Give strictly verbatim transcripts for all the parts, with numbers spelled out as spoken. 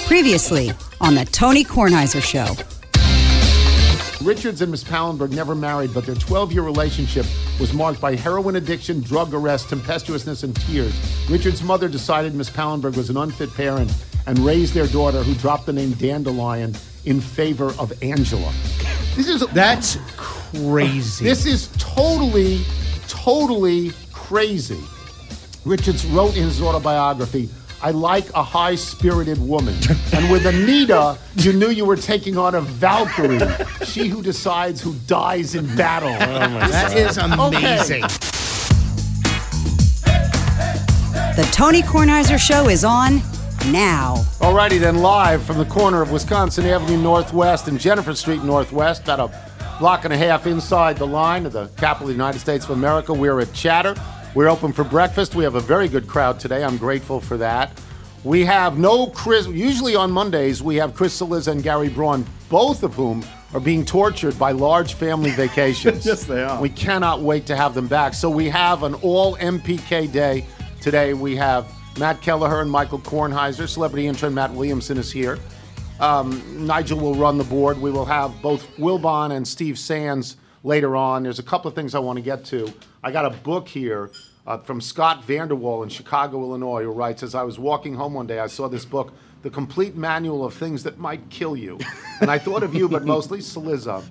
Previously on the Tony Kornheiser Show. Richards and Miss Pallenberg never married, but their twelve-year relationship was marked by heroin addiction, drug arrest, tempestuousness, and tears. Richards' mother decided Miss Pallenberg was an unfit parent and raised their daughter, who dropped the name Dandelion, in favor of Angela. This is That's crazy. This is totally, totally crazy. Richards wrote in his autobiography, "I like a high-spirited woman." And with Anita, you knew you were taking on a Valkyrie. She who decides who dies in battle. Oh my that is amazing. Okay. The Tony Kornheiser Show is on now. Alrighty then, live from the corner of Wisconsin Avenue Northwest and Jennifer Street Northwest, about a block and a half inside the line of the capital of the United States of America, we're at Chatter. We're open for breakfast. We have a very good crowd today. I'm grateful for that. We have no Chris. Usually on Mondays, we have Chris Cillizza and Gary Braun, both of whom are being tortured by large family vacations. Yes, they are. We cannot wait to have them back. So we have an all M P K day today. We have Matt Kelleher and Michael Kornheiser. Celebrity intern Matt Williamson is here. Um, Nigel will run the board. We will have both Wilbon and Steve Sands later on. There's a couple of things I want to get to. I got a book here uh, from Scott Vanderwall in Chicago, Illinois, who writes, "As I was walking home one day, I saw this book, The Complete Manual of Things That Might Kill You." And I thought of you, but mostly Cillizza.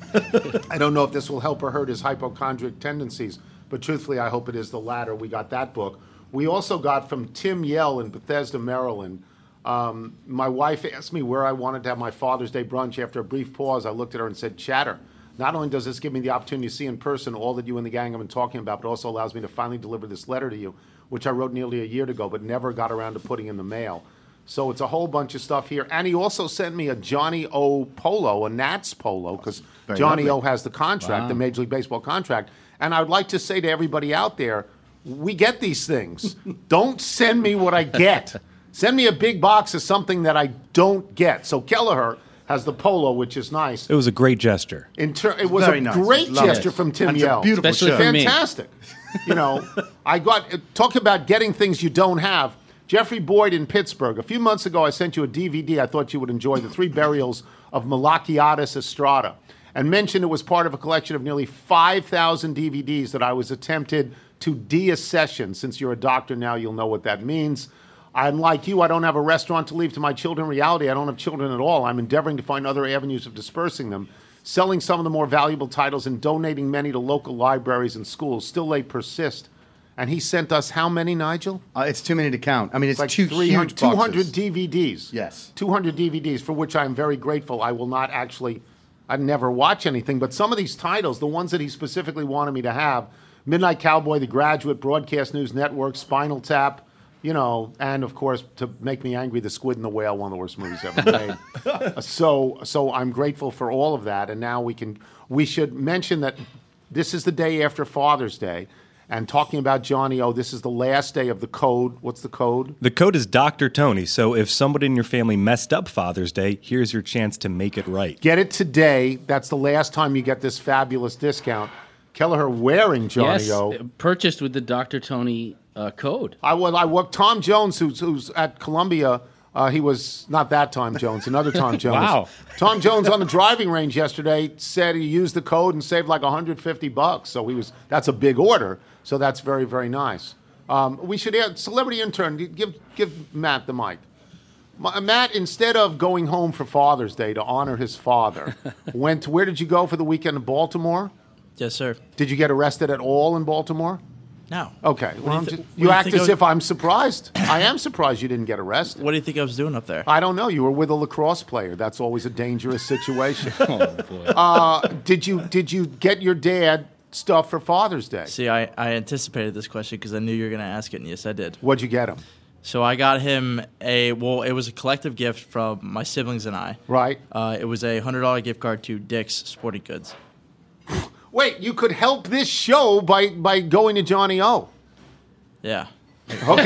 I don't know if this will help or hurt his hypochondriac tendencies, but truthfully, I hope it is the latter. We got that book. We also got from Tim Yell in Bethesda, Maryland. Um, my wife asked me where I wanted to have my Father's Day brunch. After a brief pause, I looked at her and said, "Chatter. Not only does this give me the opportunity to see in person all that you and the gang have been talking about, but also allows me to finally deliver this letter to you, which I wrote nearly a year ago, but never got around to putting in the mail." So it's a whole bunch of stuff here. And he also sent me a Johnny O polo, a Nats polo, because Johnny lovely. O has the contract, Wow. the Major League Baseball contract. And I would like to say to everybody out there, we get these things. Don't send me what I get. Send me a big box of something that I don't get. So Kelleher has the polo, which is nice. It was a great gesture. In ter- it was Very a nice. great Love gesture it. from Tim And it's a Yell. beautiful Especially shirt. for me. Fantastic. You know, I got, talk about getting things you don't have. Jeffrey Boyd in Pittsburgh. A few months ago, I sent you a D V D I thought you would enjoy, The Three Burials of Malachiadis Estrada, and mentioned it was part of a collection of nearly five thousand D V Ds that I was attempted to deaccession. Since you're a doctor now, you'll know what that means. I'm like you, I don't have a restaurant to leave to my children. In reality, I don't have children at all. I'm endeavoring to find other avenues of dispersing them, selling some of the more valuable titles and donating many to local libraries and schools. Still, they persist. And he sent us how many, Nigel? Uh, it's too many to count. I mean, it's, Like two three huge hundred, two hundred boxes. D V Ds. Yes. two hundred D V Ds, for which I'm very grateful. I will not actually, I never watch anything, but some of these titles, the ones that he specifically wanted me to have, Midnight Cowboy, The Graduate, Broadcast News Network, Spinal Tap, you know, and of course, to make me angry, The Squid and the Whale, one of the worst movies ever made. Uh, so, so I'm grateful for all of that, and now we can, we should mention that this is the day after Father's Day. And talking about Johnny O, this is the last day of the code. What's the code? The code is Doctor Tony, so if somebody in your family messed up Father's Day, here's your chance to make it right. Get it today. That's the last time you get this fabulous discount. Kelleher wearing Johnny Yes, O. purchased with the Doctor Tony uh, code. I well, I worked Tom Jones, who's, who's at Columbia. Uh, he was not that Tom Jones, another Tom Jones. Wow. Tom Jones on the driving range yesterday said he used the code and saved like one hundred fifty bucks. So he was. That's a big order. So that's very, very nice. Um, we should add celebrity intern. Give give Matt the mic. Ma- Matt, instead of going home for Father's Day to honor his father, went. Where did you go for the weekend in Baltimore? Yes, sir. Did you get arrested at all in Baltimore? No. Okay. Well, do you I'm thi- just, what do you you act think as I was- if I'm surprised. I am surprised you didn't get arrested. What do you think I was doing up there? I don't know. You were with a lacrosse player. That's always a dangerous situation. Oh, boy. uh, did you did you get your dad stuff for Father's Day? See, I, I anticipated this question because I knew you were going to ask it, and yes, I did. What'd you get him? So I got him a, well, it was a collective gift from my siblings and I. Right. Uh, it was a one hundred dollars gift card to Dick's Sporting Goods. Wait, you could help this show by, by going to Johnny O. Yeah. Okay.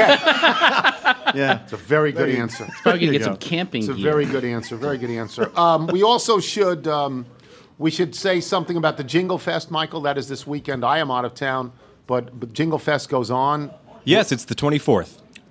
Yeah. It's a very good answer. Probably There gonna you get go. some camping It's a gear. very good answer. Very good answer. Um, we also should um, we should say something about the Jingle Fest, Michael. That is this weekend. I am out of town, but, but Jingle Fest goes on. Yes, it's the twenty-fourth.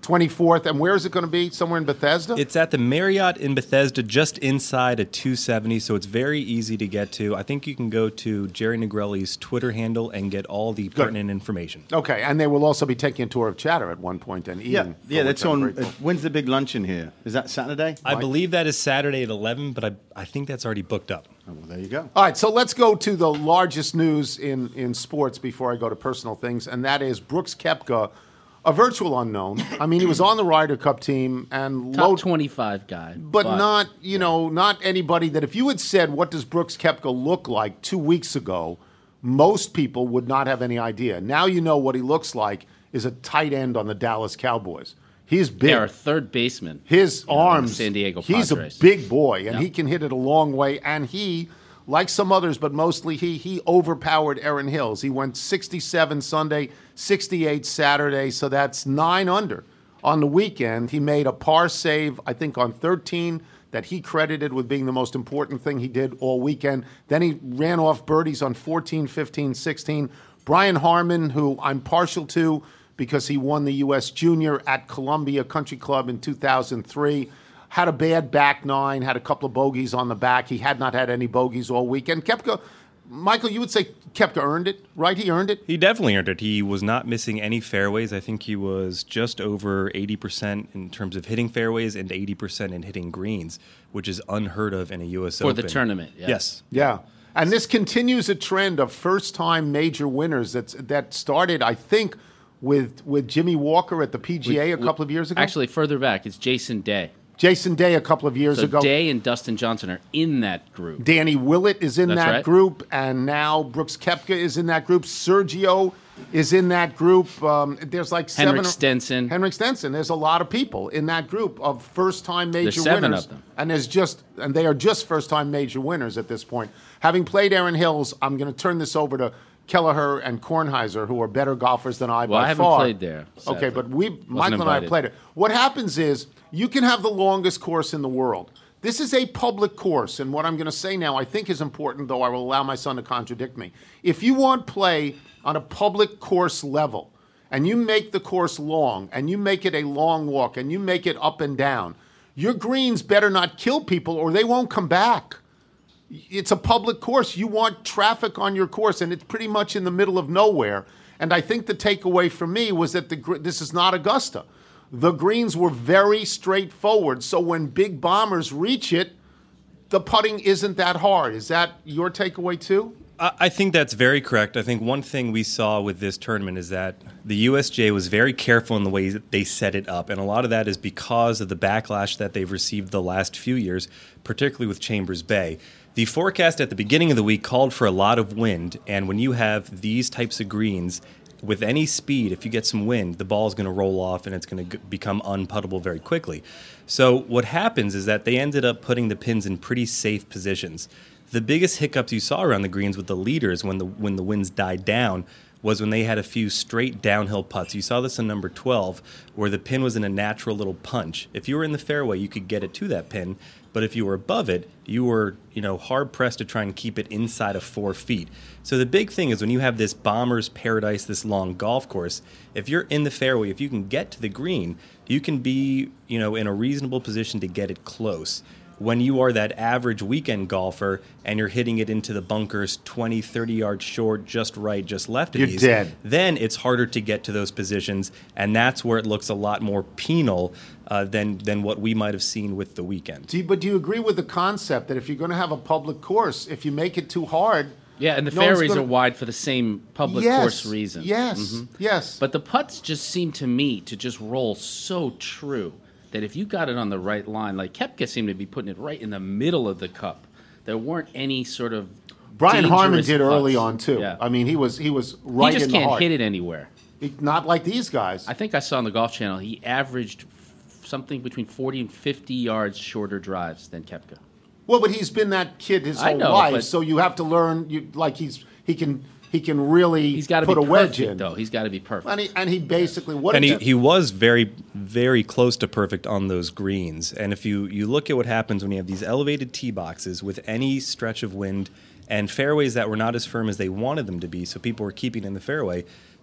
twenty-fourth. And where is it going to be? Somewhere in Bethesda? It's at the Marriott in Bethesda, just inside a two seventy, so it's very easy to get to. I think you can go to Jerry Negrelli's Twitter handle and get all the pertinent information. Okay, and they will also be taking a tour of Chatter at one point and eating. Yeah, for yeah. which That's I'm on. grateful. Uh, when's the big luncheon here? Is that Saturday? I believe that is Saturday at eleven, but I, I think that's already booked up. Oh, well, there you go. All right, so let's go to the largest news in, in sports before I go to personal things, and that is Brooks Koepka, a virtual unknown. I mean, he was on the Ryder Cup team and Top low, twenty-five guy. but not, you know, not anybody that if you had said, what does Brooks Koepka look like two weeks ago, most people would not have any idea. Now you know what he looks like is a tight end on the Dallas Cowboys. He's big. Yeah, our third baseman. His you know, on the arms, San Diego he's a Padres. big boy, and Yeah. he can hit it a long way. And he, like some others, but mostly he, he overpowered Aaron Hills. He went sixty-seven Sunday, sixty-eight Saturday, so that's nine under. On the weekend, he made a par save, I think, on thirteen that he credited with being the most important thing he did all weekend. Then he ran off birdies on fourteen, fifteen, sixteen. Brian Harmon, who I'm partial to, because he won the U S Junior at Columbia Country Club in two thousand three. Had a bad back nine, had a couple of bogeys on the back. He had not had any bogeys all weekend. Koepka, Michael, you would say Koepka earned it, right? He earned it? He definitely earned it. He was not missing any fairways. I think he was just over eighty percent in terms of hitting fairways and eighty percent in hitting greens, which is unheard of in a U S For Open. the tournament, yeah. Yes. Yeah. And this continues a trend of first-time major winners that's, that started, I think, with with Jimmy Walker at the P G A a couple of years ago. Actually, further back, it's Jason Day. Jason Day a couple of years So ago. Day and Dustin Johnson are in that group. Danny Willett is in That's that right. group, and now Brooks Koepka is in that group. Sergio is in that group. Um, there's like seven. Henrik Stenson. Henrik Stenson. There's a lot of people in that group of first-time major There's seven winners, of them. and there's just and they are just first-time major winners at this point. Having played Aaron Hills, I'm going to turn this over to Kelleher and Kornheiser, who are better golfers than I Well, by I haven't far. played there, sadly. Okay, but we, Michael and I invited. played it. What happens is you can have the longest course in the world. This is a public course, and what I'm going to say now I think is important, though I will allow my son to contradict me. If you want play on a public course level, and you make the course long, and you make it a long walk, and you make it up and down, your greens better not kill people or they won't come back. It's a public course. You want traffic on your course, and it's pretty much in the middle of nowhere. And I think the takeaway for me was that the gr- this is not Augusta. The greens were very straightforward. So when big bombers reach it, the putting isn't that hard. Is that your takeaway too? I I think that's very correct. I think one thing we saw with this tournament is that the U S J was very careful in the way that they set it up. And a lot of that is because of the backlash that they've received the last few years, particularly with Chambers Bay. The forecast at the beginning of the week called for a lot of wind. And when you have these types of greens, with any speed, if you get some wind, the ball is going to roll off and it's going to become unputtable very quickly. So what happens is that they ended up putting the pins in pretty safe positions. The biggest hiccups you saw around the greens with the leaders when the when the winds died down was when they had a few straight downhill putts. You saw this on number twelve, where the pin was in a natural little punch. If you were in the fairway, you could get it to that pin, but if you were above it, you were, you know, hard pressed to try and keep it inside of four feet. So the big thing is when you have this bomber's paradise, this long golf course, if you're in the fairway, if you can get to the green, you can be, you know, in a reasonable position to get it close. When you are that average weekend golfer and you're hitting it into the bunkers twenty, thirty yards short, just right, just left of You're these, dead. then it's harder to get to those positions, and that's where it looks a lot more penal uh, than than what we might have seen with the weekend. Do you, but do you agree with the concept that if you're going to have a public course, if you make it too hard, Yeah, and the no one's fairways gonna- are wide for the same public yes, course reason. Yes, Mhm. yes. But the putts just seem to me to just roll so true that if you got it on the right line, like Koepka seemed to be putting it right in the middle of the cup. There weren't any sort of Brian Harmon dangerous did early putts. on too. Yeah. I mean, he was he was right he just in the can't heart. hit it anywhere. He- not like these guys. I think I saw on the Golf Channel he averaged f- something between forty and fifty yards shorter drives than Koepka. Well, but he's been that kid his I whole know, life, but- so you have to learn. You like he's he can he can really He's got to put be a wedge perfect, in. though. He's got to be perfect. And he and he basically what And did he, that- he was very, very close to perfect on those greens. And if you, you look at what happens when you have these elevated tee boxes with any stretch of wind and fairways that were not as firm as they wanted them to be, so people were keeping in the fairway,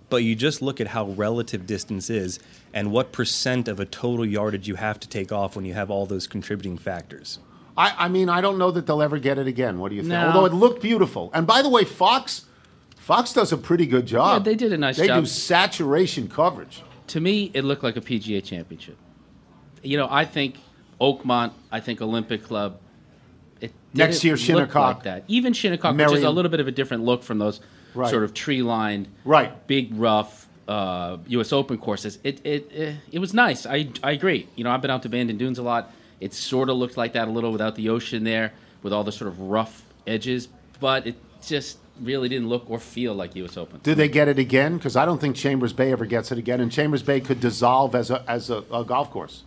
but you just look at how relative distance is and what percent of a total yardage you have to take off when you have all those contributing factors. I, I mean, I don't know that they'll ever get it again. What do you think? No. Although it looked beautiful. And by the way, Fox, Fox does a pretty good job. Yeah, they did a nice they job. They do saturation coverage. To me, it looked like a P G A championship. You know, I think Oakmont, I think Olympic Club. It Next year, look Shinnecock. like that. Even Shinnecock, Marion. which is a little bit of a different look from those Right. sort of tree-lined, Right. big, rough uh, U S Open courses. It it it, it was nice. I I agree. You know, I've been out to Bandon Dunes a lot. It sort of looked like that a little without the ocean there, with all the sort of rough edges, but it just really didn't look or feel like U S Open. Do they get it again? Because I don't think Chambers Bay ever gets it again, and Chambers Bay could dissolve as a as a, a golf course.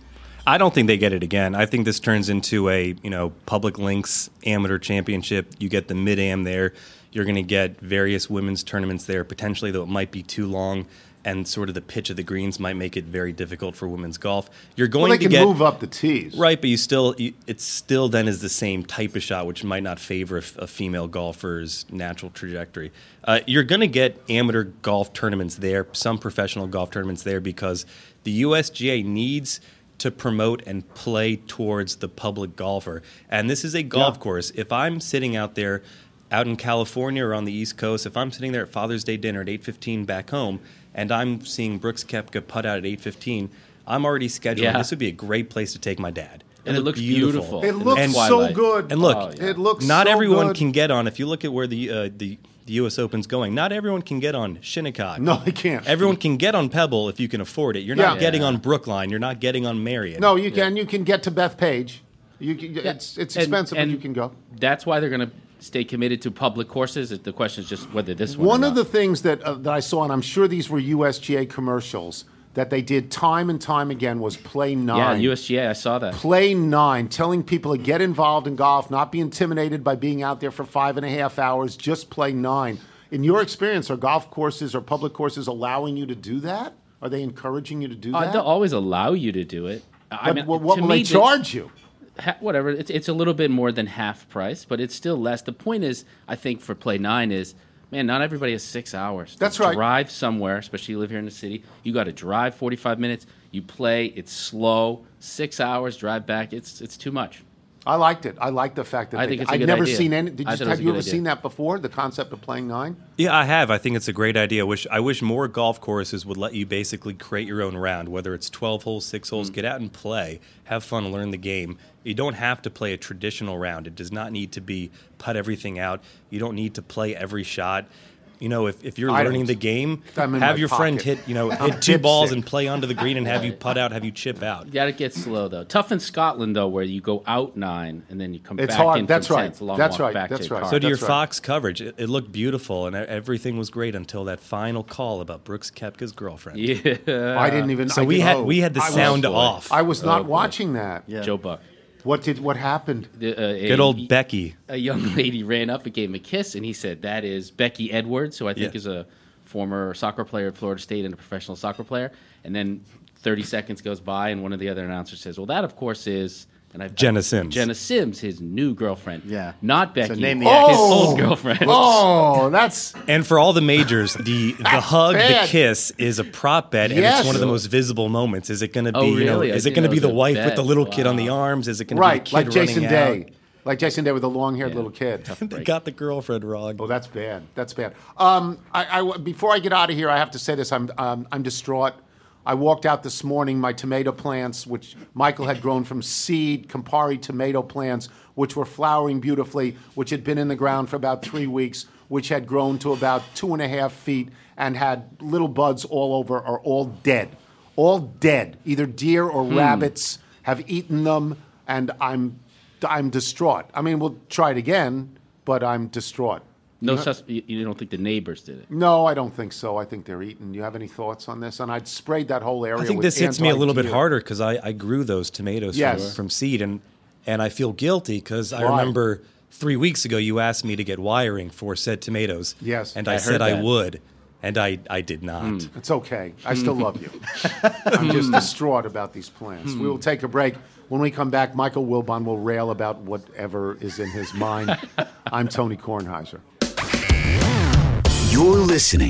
I don't think they get it again. I think this turns into a, you know, public links amateur championship. You get the mid-am there. You're going to get various women's tournaments there, potentially, though it might be too long, and sort of the pitch of the greens might make it very difficult for women's golf. You're going Well, they to can get move up the tees. right, but you still you, it still then is the same type of shot, which might not favor a, f- a female golfer's natural trajectory. Uh, you're going to get amateur golf tournaments there, some professional golf tournaments there, because the U S G A needs to promote and play towards the public golfer. And this is a golf Yeah. course. If I'm sitting out there out in California or on the East Coast, if I'm sitting there at Father's Day dinner at eight fifteen back home and I'm seeing Brooks Koepka putt out at eight fifteen, I'm already scheduling. Yeah. This would be a great place to take my dad. And it looked looks beautiful. It in the looks so twilight. good. And look, Oh, yeah. It looks not so everyone good. can get on. If you look at where the uh, the the U S Open's going, not everyone can get on Shinnecock. No, they can't. Everyone can get on Pebble if you can afford it. You're not Yeah. getting Yeah. on Brookline. You're not getting on Marion. No, you can. You can get to Bethpage. You can, It's it's And- expensive, and but you can go. That's why they're going to stay committed to public courses. The question is just whether this one. One or of the not. things that uh, that I saw, and I'm sure these were U S G A commercials that they did time and time again, was Play Nine. yeah, U S G A. I saw that. Play Nine, telling people to get involved in golf, not be intimidated by being out there for five and a half hours. Just play nine. In your experience, are golf courses or public courses allowing you to do that? Are they encouraging you to do Uh, that? they'll always allow you to do it. I But mean, what what to will me, they the- charge you? ha- whatever. It's it's a little bit more than half price, but it's still less. The point is, I think for Play Nine is, man, not everybody has six hours. to That's right. Drive somewhere, especially you live here in the city. You got to drive forty-five minutes. You play. It's slow. Six hours. Drive back. It's it's too much. I liked it. I like the fact that I they, think it's a I've good never idea. seen any. Did I you, thought it was have a you good ever idea. seen that before? The concept of playing nine. Yeah, I have. I think it's a great idea. I wish I wish more golf courses would let you basically create your own round, whether it's twelve holes, six holes. Mm. Get out and play. Have fun, learn the game. You don't have to play a traditional round. It does not need to be putt everything out. You don't need to play every shot. You know, if, if you're I learning don't. the game, I'm in have my your friend pocket. hit, you know, I'm hit two balls dipsick. and play onto the green and have you putt out, have you chip out. You got to get slow though. Tough in Scotland though, where you go out nine and then you come It's back hard. in. That's from right. tenth, long That's walk right. back to That's your right. car. So to your That's right. Fox coverage, it, it looked beautiful and everything was great until that final call about Brooks Koepka's girlfriend. Yeah. I didn't even. So I we didn't had know. we had the I was- sound boy. off. I was not Oh, boy. watching that. Yeah. Joe Buck. What did? What happened? The, uh, a- Good old Becky. A young lady ran up and gave him a kiss, and he said, "That is Becky Edwards, who I think Yeah. is a former soccer player at Florida State and a professional soccer player." And then thirty seconds goes by, and one of the other announcers says, "Well, that of course is." And I've, Jenna Sims. Jenna Sims, his new girlfriend. Yeah. Not So Becky. name the his actress. old girlfriend. Oh, that's And for all the majors, the the hug, bad. the kiss is a prop bet, and Yes. it's one of the most visible moments. Is it going to be, Oh, you know, really? I is it didn't going to know be it the was a wife with bet. the little kid on Wow. the arms? Is it going to right, be the like kid Jason running Day, like Jason Day with the long-haired Yeah. little kid. out? They got the girlfriend wrong. Oh, that's bad. That's bad. Um, I, I, before I get out of here, I have to say this. I'm, um, I'm distraught. I walked out this morning. My tomato plants, which Michael had grown from seed, Campari tomato plants, which were flowering beautifully, which had been in the ground for about three weeks, which had grown to about two and a half feet and had little buds all over, are all dead. All dead. Either deer or rabbits have eaten them, and I'm, I'm distraught. I mean, we'll try it again, but I'm distraught. No, sus- you you don't think the neighbors did it? No, I don't think so. I think they're eaten. You have any thoughts on this? And I'd sprayed that whole area. I think with this hits me a little bit anti-deer. harder because I, I grew those tomatoes Yes. from, from seed, and and I feel guilty because I Why? remember three weeks ago you asked me to get wiring for said tomatoes. Yes. and I I, heard said I that. would, and I I did not. It's okay. I still love you. I'm just distraught about these plants. We will take a break. When we come back, Michael Wilbon will rail about whatever is in his mind. I'm Tony Kornheiser. You're listening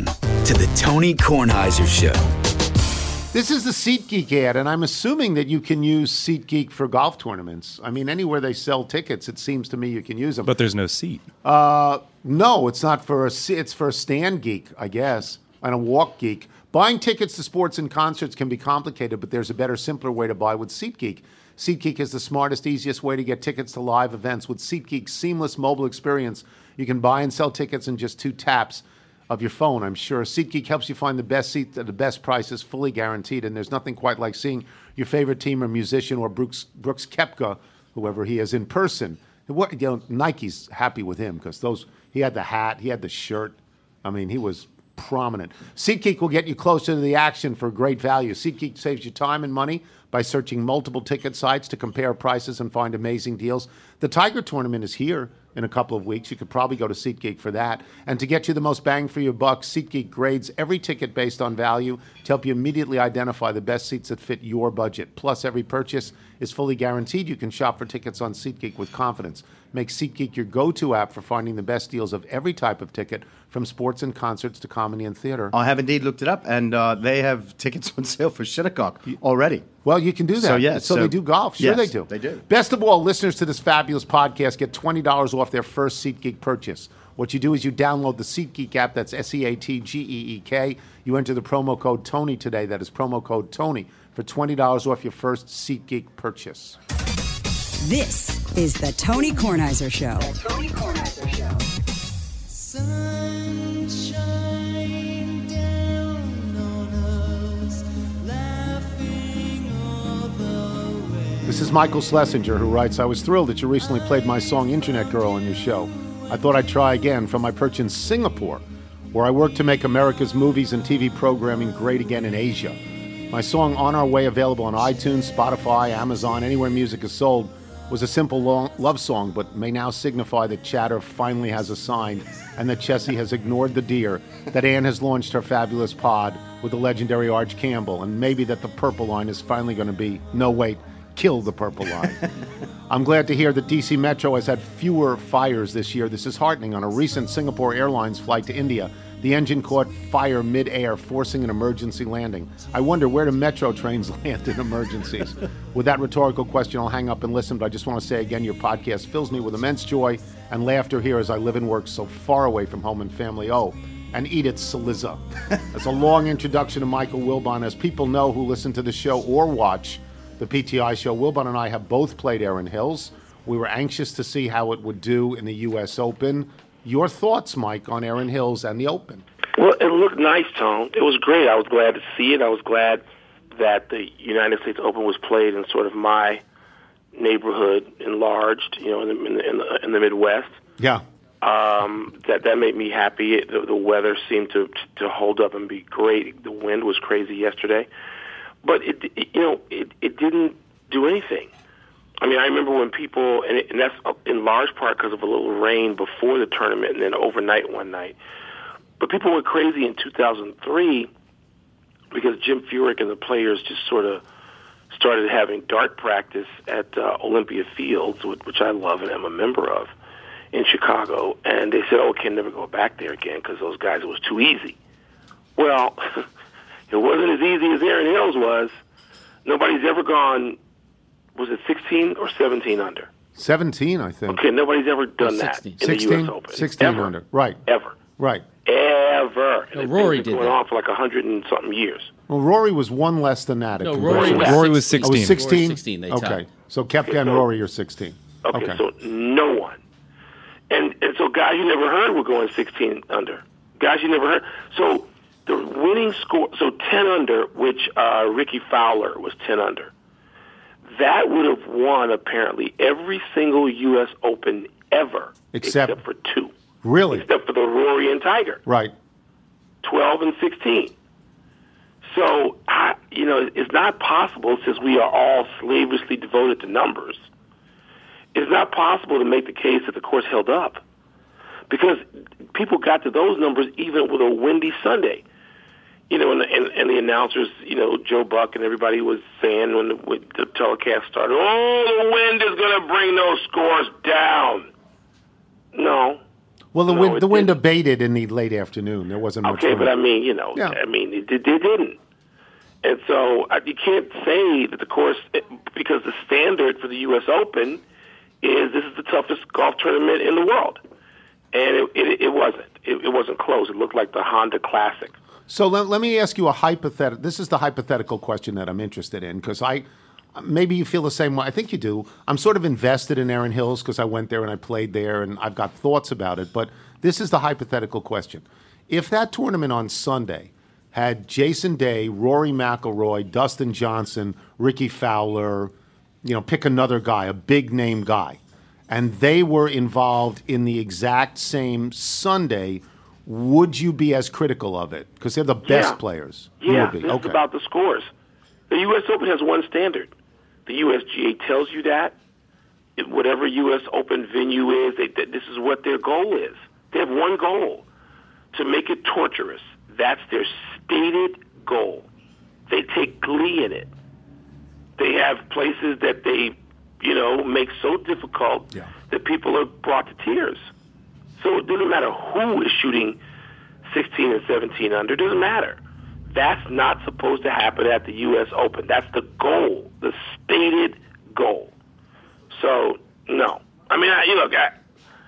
to the Tony Kornheiser Show. This is the SeatGeek ad, and I'm assuming that you can use SeatGeek for golf tournaments. I mean, anywhere they sell tickets, it seems to me you can use them. But there's no seat. Uh, no, it's not for a. It's for a stand geek, I guess, and a walk geek. Buying tickets to sports and concerts can be complicated, but there's a better, simpler way to buy with SeatGeek. SeatGeek is the smartest, easiest way to get tickets to live events. With SeatGeek's seamless mobile experience, you can buy and sell tickets in just two taps of your phone, I'm sure. SeatGeek helps you find the best seats at the best prices, fully guaranteed, and there's nothing quite like seeing your favorite team or musician or Brooks, Brooks Koepka, whoever he is, in person. What, you know, Nike's happy with him because those he had the hat, he had the shirt. I mean, he was prominent. SeatGeek will get you closer to the action for great value. SeatGeek saves you time and money by searching multiple ticket sites to compare prices and find amazing deals. The Tiger Tournament is here in a couple of weeks. You could probably go to SeatGeek for that. And to get you the most bang for your buck, SeatGeek grades every ticket based on value to help you immediately identify the best seats that fit your budget. Plus, every purchase is fully guaranteed. You can shop for tickets on SeatGeek with confidence. Make SeatGeek your go-to app for finding the best deals of every type of ticket, from sports and concerts to comedy and theater. I have indeed looked it up, and uh, they have tickets on sale for Shinnecock already. Well, you can do that. So, yes, so, so they do golf. Sure yes, they do. they do. Best of all, listeners to this fabulous podcast get twenty dollars off their first SeatGeek purchase. What you do is you download the SeatGeek app. That's S E A T G E E K. You enter the promo code TONY today. That is promo code TONY for twenty dollars off your first SeatGeek purchase. This is the Tony Kornheiser Show. The Tony Kornheiser Show. Sunshine down on us, laughing all the way. This is Michael Schlesinger, who writes, I was thrilled that you recently played my song Internet Girl on your show. I thought I'd try again from my perch in Singapore, where I work to make America's movies and T V programming great again in Asia. My song On Our Way, available on iTunes, Spotify, Amazon, anywhere music is sold, was a simple long love song, but may now signify that Chatter finally has a sign and that Chessie has ignored the deer, that Ann has launched her fabulous pod with the legendary Arch Campbell, and maybe that the purple line is finally going to be, no wait, kill the purple line. I'm glad to hear that D C Metro has had fewer fires this year. This is heartening. On a recent Singapore Airlines flight to India, the engine caught fire mid-air, forcing an emergency landing. I wonder, where do Metro trains land in emergencies? With that rhetorical question, I'll hang up and listen, but I just want to say again, your podcast fills me with immense joy and laughter here as I live and work so far away from home and family. Oh, and Edith Saliza. That's a long introduction to Michael Wilbon. As people know who listen to the show or watch the P T I show, Wilbon and I have both played Erin Hills. We were anxious to see how it would do in the U S Open. Your thoughts, Mike, on Erin Hills and the Open? Well, it looked nice, Tone. It was great. I was glad to see it. I was glad that the United States Open was played in sort of my neighborhood, enlarged, you know, in the, in the, in the, in the Midwest. Yeah. Um, that that made me happy. It, the, the weather seemed to to hold up and be great. The wind was crazy yesterday, but it, it you know it, it didn't do anything. I mean, I remember when people, and, it, and that's in large part because of a little rain before the tournament and then overnight one night. But people went crazy in two thousand three because Jim Furyk and the players just sort of started having dart practice at uh, Olympia Fields, which I love and am a member of, in Chicago. And they said, oh, we can never go back there again because those guys, it was too easy. Well, it wasn't as easy as Erin Hills was. Nobody's ever gone, was it sixteen or seventeen under? seventeen, I think. Okay, nobody's ever done that sixteen. in sixteen, the U S Open. sixteen Ever. under. Right. Ever. Right. Ever. No, And Rory it's been did going that. on for like a hundred and something years. Well, Rory was one less than that. at No, conversion. Rory was Rory was Oh, it was sixteen. sixteen? Rory was sixteen, they okay. tied. So Koepka and so- Rory are sixteen. Okay, Okay. so no one. And and so guys you never heard were going sixteen under. Guys you never heard. So the winning score, so ten under, which uh, Ricky Fowler was ten under. That would have won, apparently, every single U S Open ever, Except- except for two. Really? Except for the Rory and Tiger, Right. twelve and sixteen. So, I, you know, it's not possible, since we are all slavishly devoted to numbers, it's not possible to make the case that the course held up. Because people got to those numbers even with a windy Sunday. You know, and, and, and the announcers, you know, Joe Buck and everybody was saying when the, when the telecast started, oh, the wind is going to bring those scores down. No. Well, the No, wind it the wind didn't. abated in the late afternoon. There wasn't much Okay, wind. but I mean, you know, Yeah. I mean, it, it, it didn't. And so uh, you can't say that the course, because the standard for the U S Open is this is the toughest golf tournament in the world. And it, it, it wasn't. It, it wasn't close. It looked like the Honda Classic. So let, let me ask you a hypothetical. This is the hypothetical question that I'm interested in because I maybe you feel the same way. I think you do. I'm sort of invested in Erin Hills because I went there and I played there and I've got thoughts about it. But this is the hypothetical question: if that tournament on Sunday had Jason Day, Rory McIlroy, Dustin Johnson, Ricky Fowler, you know, pick another guy, a big name guy, and they were involved in the exact same Sunday, would you be as critical of it? Because they're the best Yeah. players. You Yeah, would be. this Okay. is about the scores. The U S Open has one standard. The U S G A tells you that. It- whatever U S Open venue is, they, that this is what their goal is. They have one goal, to make it torturous. That's their stated goal. They take glee in it. They have places that they, you know, make so difficult Yeah. that people are brought to tears. So it doesn't matter who is shooting sixteen and seventeen under. It doesn't matter. That's not supposed to happen at the U S Open. That's the goal, the stated goal. So, no. I mean, I, you know, I,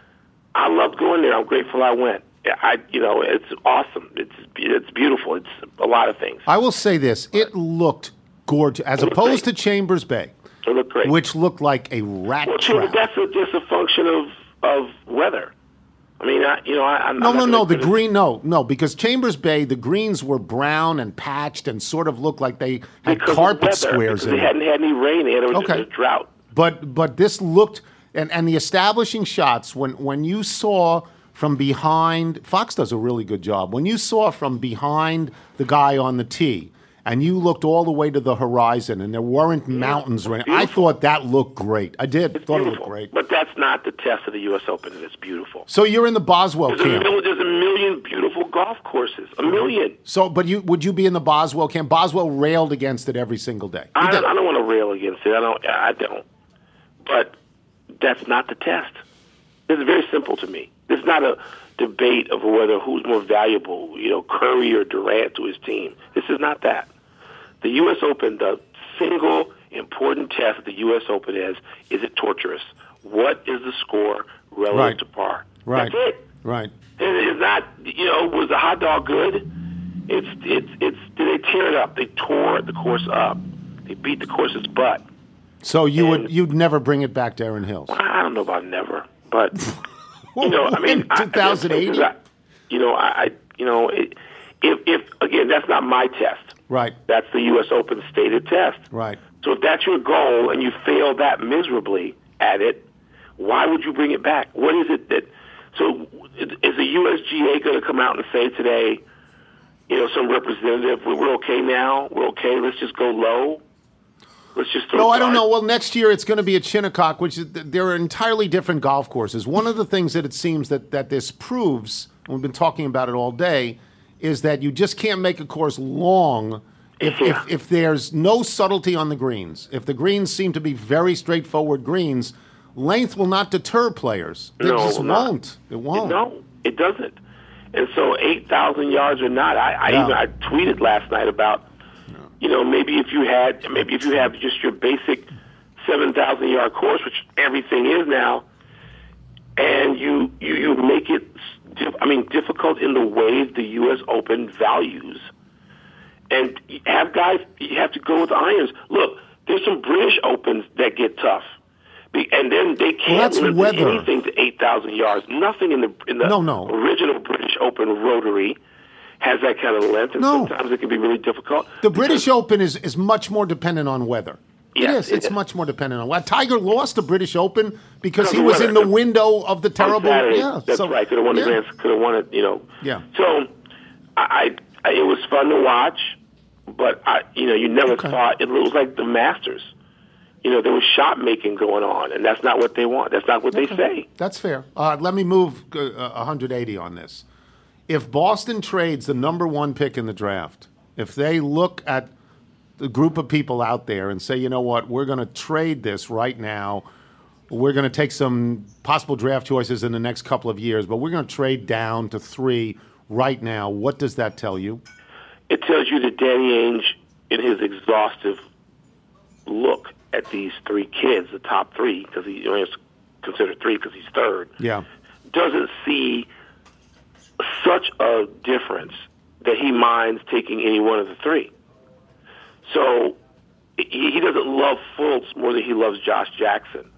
I loved going there. I'm grateful I went. I, you know, it's awesome. It's it's beautiful. It's a lot of things. I will say this: it looked gorgeous, as It looked opposed great. to Chambers Bay, It looked great. which looked like a rat well, trap. that's a, just a function of of weather. I mean, I, you know, I, I'm No, I'm no, not no. gonna The criticize- green, no, no, because Chambers Bay, the greens were brown and patched and sort of looked like they had because of carpet weather, squares because in they it. hadn't had any rain. They had a, Okay. a drought. But but this looked and, and the establishing shots when when you saw from behind, Fox does a really good job. When you saw from behind the guy on the tee and you looked all the way to the horizon and there weren't mountains or anything, I beautiful. thought that looked great. I did. It's thought it beautiful. looked great. But that's not the test of the U S Open, and it's beautiful. So you're in the Boswell There's a, camp. mil- there's a million beautiful golf courses. A million. So, but you would you be in the Boswell camp? Boswell railed against it every single day. He I, did. I don't want to rail against it. I don't. I don't. But that's not the test. It's very simple to me. It's not a debate of whether who's more valuable, you know, Curry or Durant to his team. This is not that. The U S Open, the single important test of the U S Open is, is it torturous? What is the score relative Right. to par? Right. That's it. Right. It is not, you know, was the hot dog good? It's, it's, it's, did they tear it up? They tore the course up. They beat the course's butt. So you And- would you'd never bring it back to Erin Hills. I don't know about never, but you know, I mean, I- two thousand eight. I- you know, I, I you know, it, if, if again, that's not my test. Right. That's the U S Open stated test. Right. So if that's your goal and you fail that miserably at it, why would you bring it back? What is it that? So is the U S G A going to come out and say today, you know, some representative, we're okay now, we're okay, let's just go low? Let's just throw No, I don't darts? know. Well, next year it's going to be at Shinnecock, which is, there are entirely different golf courses. One of the things that it seems that, that this proves, and we've been talking about it all day, is that you just can't make a course long if, Yeah. if, if there's no subtlety on the greens. If the greens seem to be very straightforward greens, length will not deter players. It No, it just will not. won't. It won't. No, it doesn't. And so eight thousand yards or not, I, I Yeah. even I tweeted last night about, you know, maybe if you had, maybe if you have just your basic seven thousand yard course, which everything is now, and you you, you make it, diff- I mean, difficult in the way the U S Open values, and you have guys, you have to go with irons. Look, there's some British Opens that get tough. Be- And then they can't that's limit weather. anything to eight thousand yards. Nothing in the in the No, no. original British Open rotary has that kind of length, and No. sometimes it can be really difficult. The British Open is, is much more dependent on weather. It Yes, is. it It's is. much more dependent on weather. Tiger lost the British Open because Because he of was weather. in the window of the On terrible. Saturday, Yeah, that's so- right. Could have won the yeah. Grand. Could have won it. You know. Yeah. So, I, I it was fun to watch, but I, you know, you never Okay. thought it was like the Masters. You know, there was shot making going on, and that's not what they want. That's not what they say. That's fair. Uh, let me move uh, one hundred eighty on this. If Boston trades the number one pick in the draft, if they look at the group of people out there and say, you know what, we're going to trade this right now we're going to take some possible draft choices in the next couple of years, but we're going to trade down to three right now. What does that tell you? It tells you that Danny Ainge, in his exhaustive look at these three kids, the top three, because he only has considered three because he's third, Yeah. doesn't see such a difference that he minds taking any one of the three. So he, he doesn't love Fultz more than he loves Josh Jackson,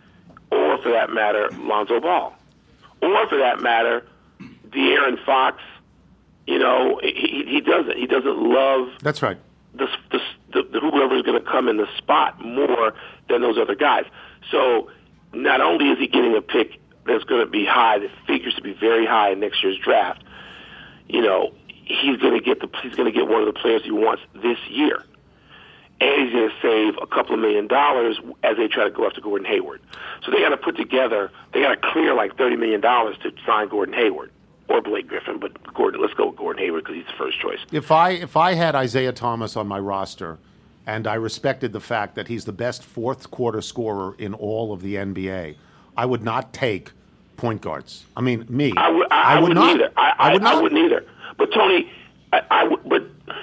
or for that matter, Lonzo Ball, or for that matter, De'Aaron Fox. You know, he, he doesn't. He doesn't love That's right. the, the, the, the whoever's going to come in the spot more than those other guys. So not only is he getting a pick that's going to be high, that figures to be very high in next year's draft, you know, he's going to get the he's going to get one of the players he wants this year, and he's going to save a couple of million dollars as they try to go after Gordon Hayward. So they got to put together, they got to clear like thirty million dollars to sign Gordon Hayward or Blake Griffin, but Gordon, let's go with Gordon Hayward because he's the first choice. If I if I had Isaiah Thomas on my roster, and I respected the fact that he's the best fourth quarter scorer in all of the N B A, I would not take point guards. I mean, me. I would. I, I I would wouldn't not. either. I, I I, would not. I wouldn't either. But Tony, I, I would. But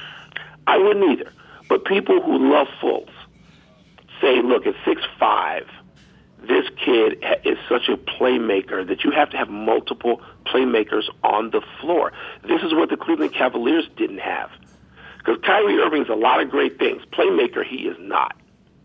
I wouldn't either. But people who love Fultz say, look, at six five, this kid ha- is such a playmaker that you have to have multiple playmakers on the floor. This is what the Cleveland Cavaliers didn't have. Because Kyrie Irving's a lot of great things. Playmaker, he is not.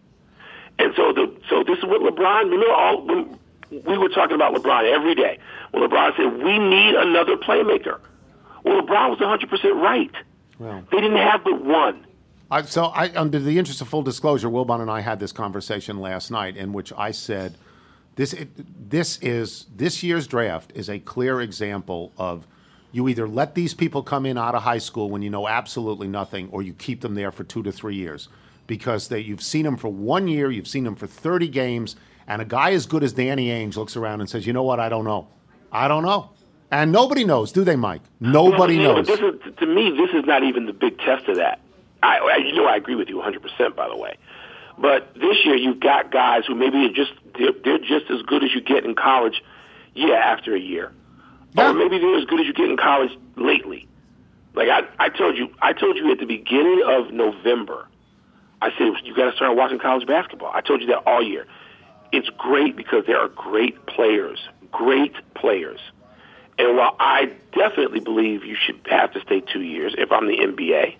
And so the so this is what LeBron, remember all, when we were talking about LeBron every day. Well, LeBron said, we need another playmaker. Well, LeBron was one hundred percent right. Well, They didn't have but one. I, so, I, under the interest of full disclosure, Wilbon and I had this conversation last night in which I said, "This, it, this is this year's draft is a clear example of you either let these people come in out of high school when you know absolutely nothing, or you keep them there for two to three years, because they, you've seen them for one year, you've seen them for thirty games, and a guy as good as Danny Ainge looks around and says, you know what, I don't know, I don't know." And nobody knows, do they, Mike? Nobody Well, knows. This is, to me, this is not even the big test of that. I, I, you know, I agree with you one hundred percent, by the way. But this year, you've got guys who maybe are just they're, they're just as good as you get in college, yeah, after a year, Yeah. or maybe they're as good as you get in college lately. Like I, I told you, I told you at the beginning of November, I said you got to start watching college basketball. I told you that all year. It's great because there are great players, great players. And while I definitely believe you should have to stay two years if I'm the N B A,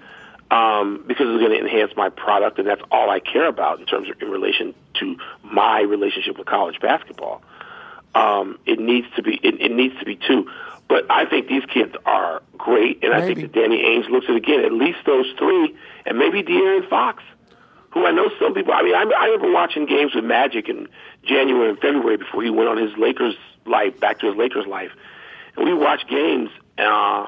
um, because it's going to enhance my product, and that's all I care about in terms of in relation to my relationship with college basketball. Um, it needs to be it, it needs to be two. But I think these kids are great, and I Maybe. think that Danny Ainge looks at again at least those three, and maybe De'Aaron Fox, who I know some people. I mean, I, I remember watching games with Magic in January and February before he went on his Lakers life, back to his Lakers life, and we watched games, uh,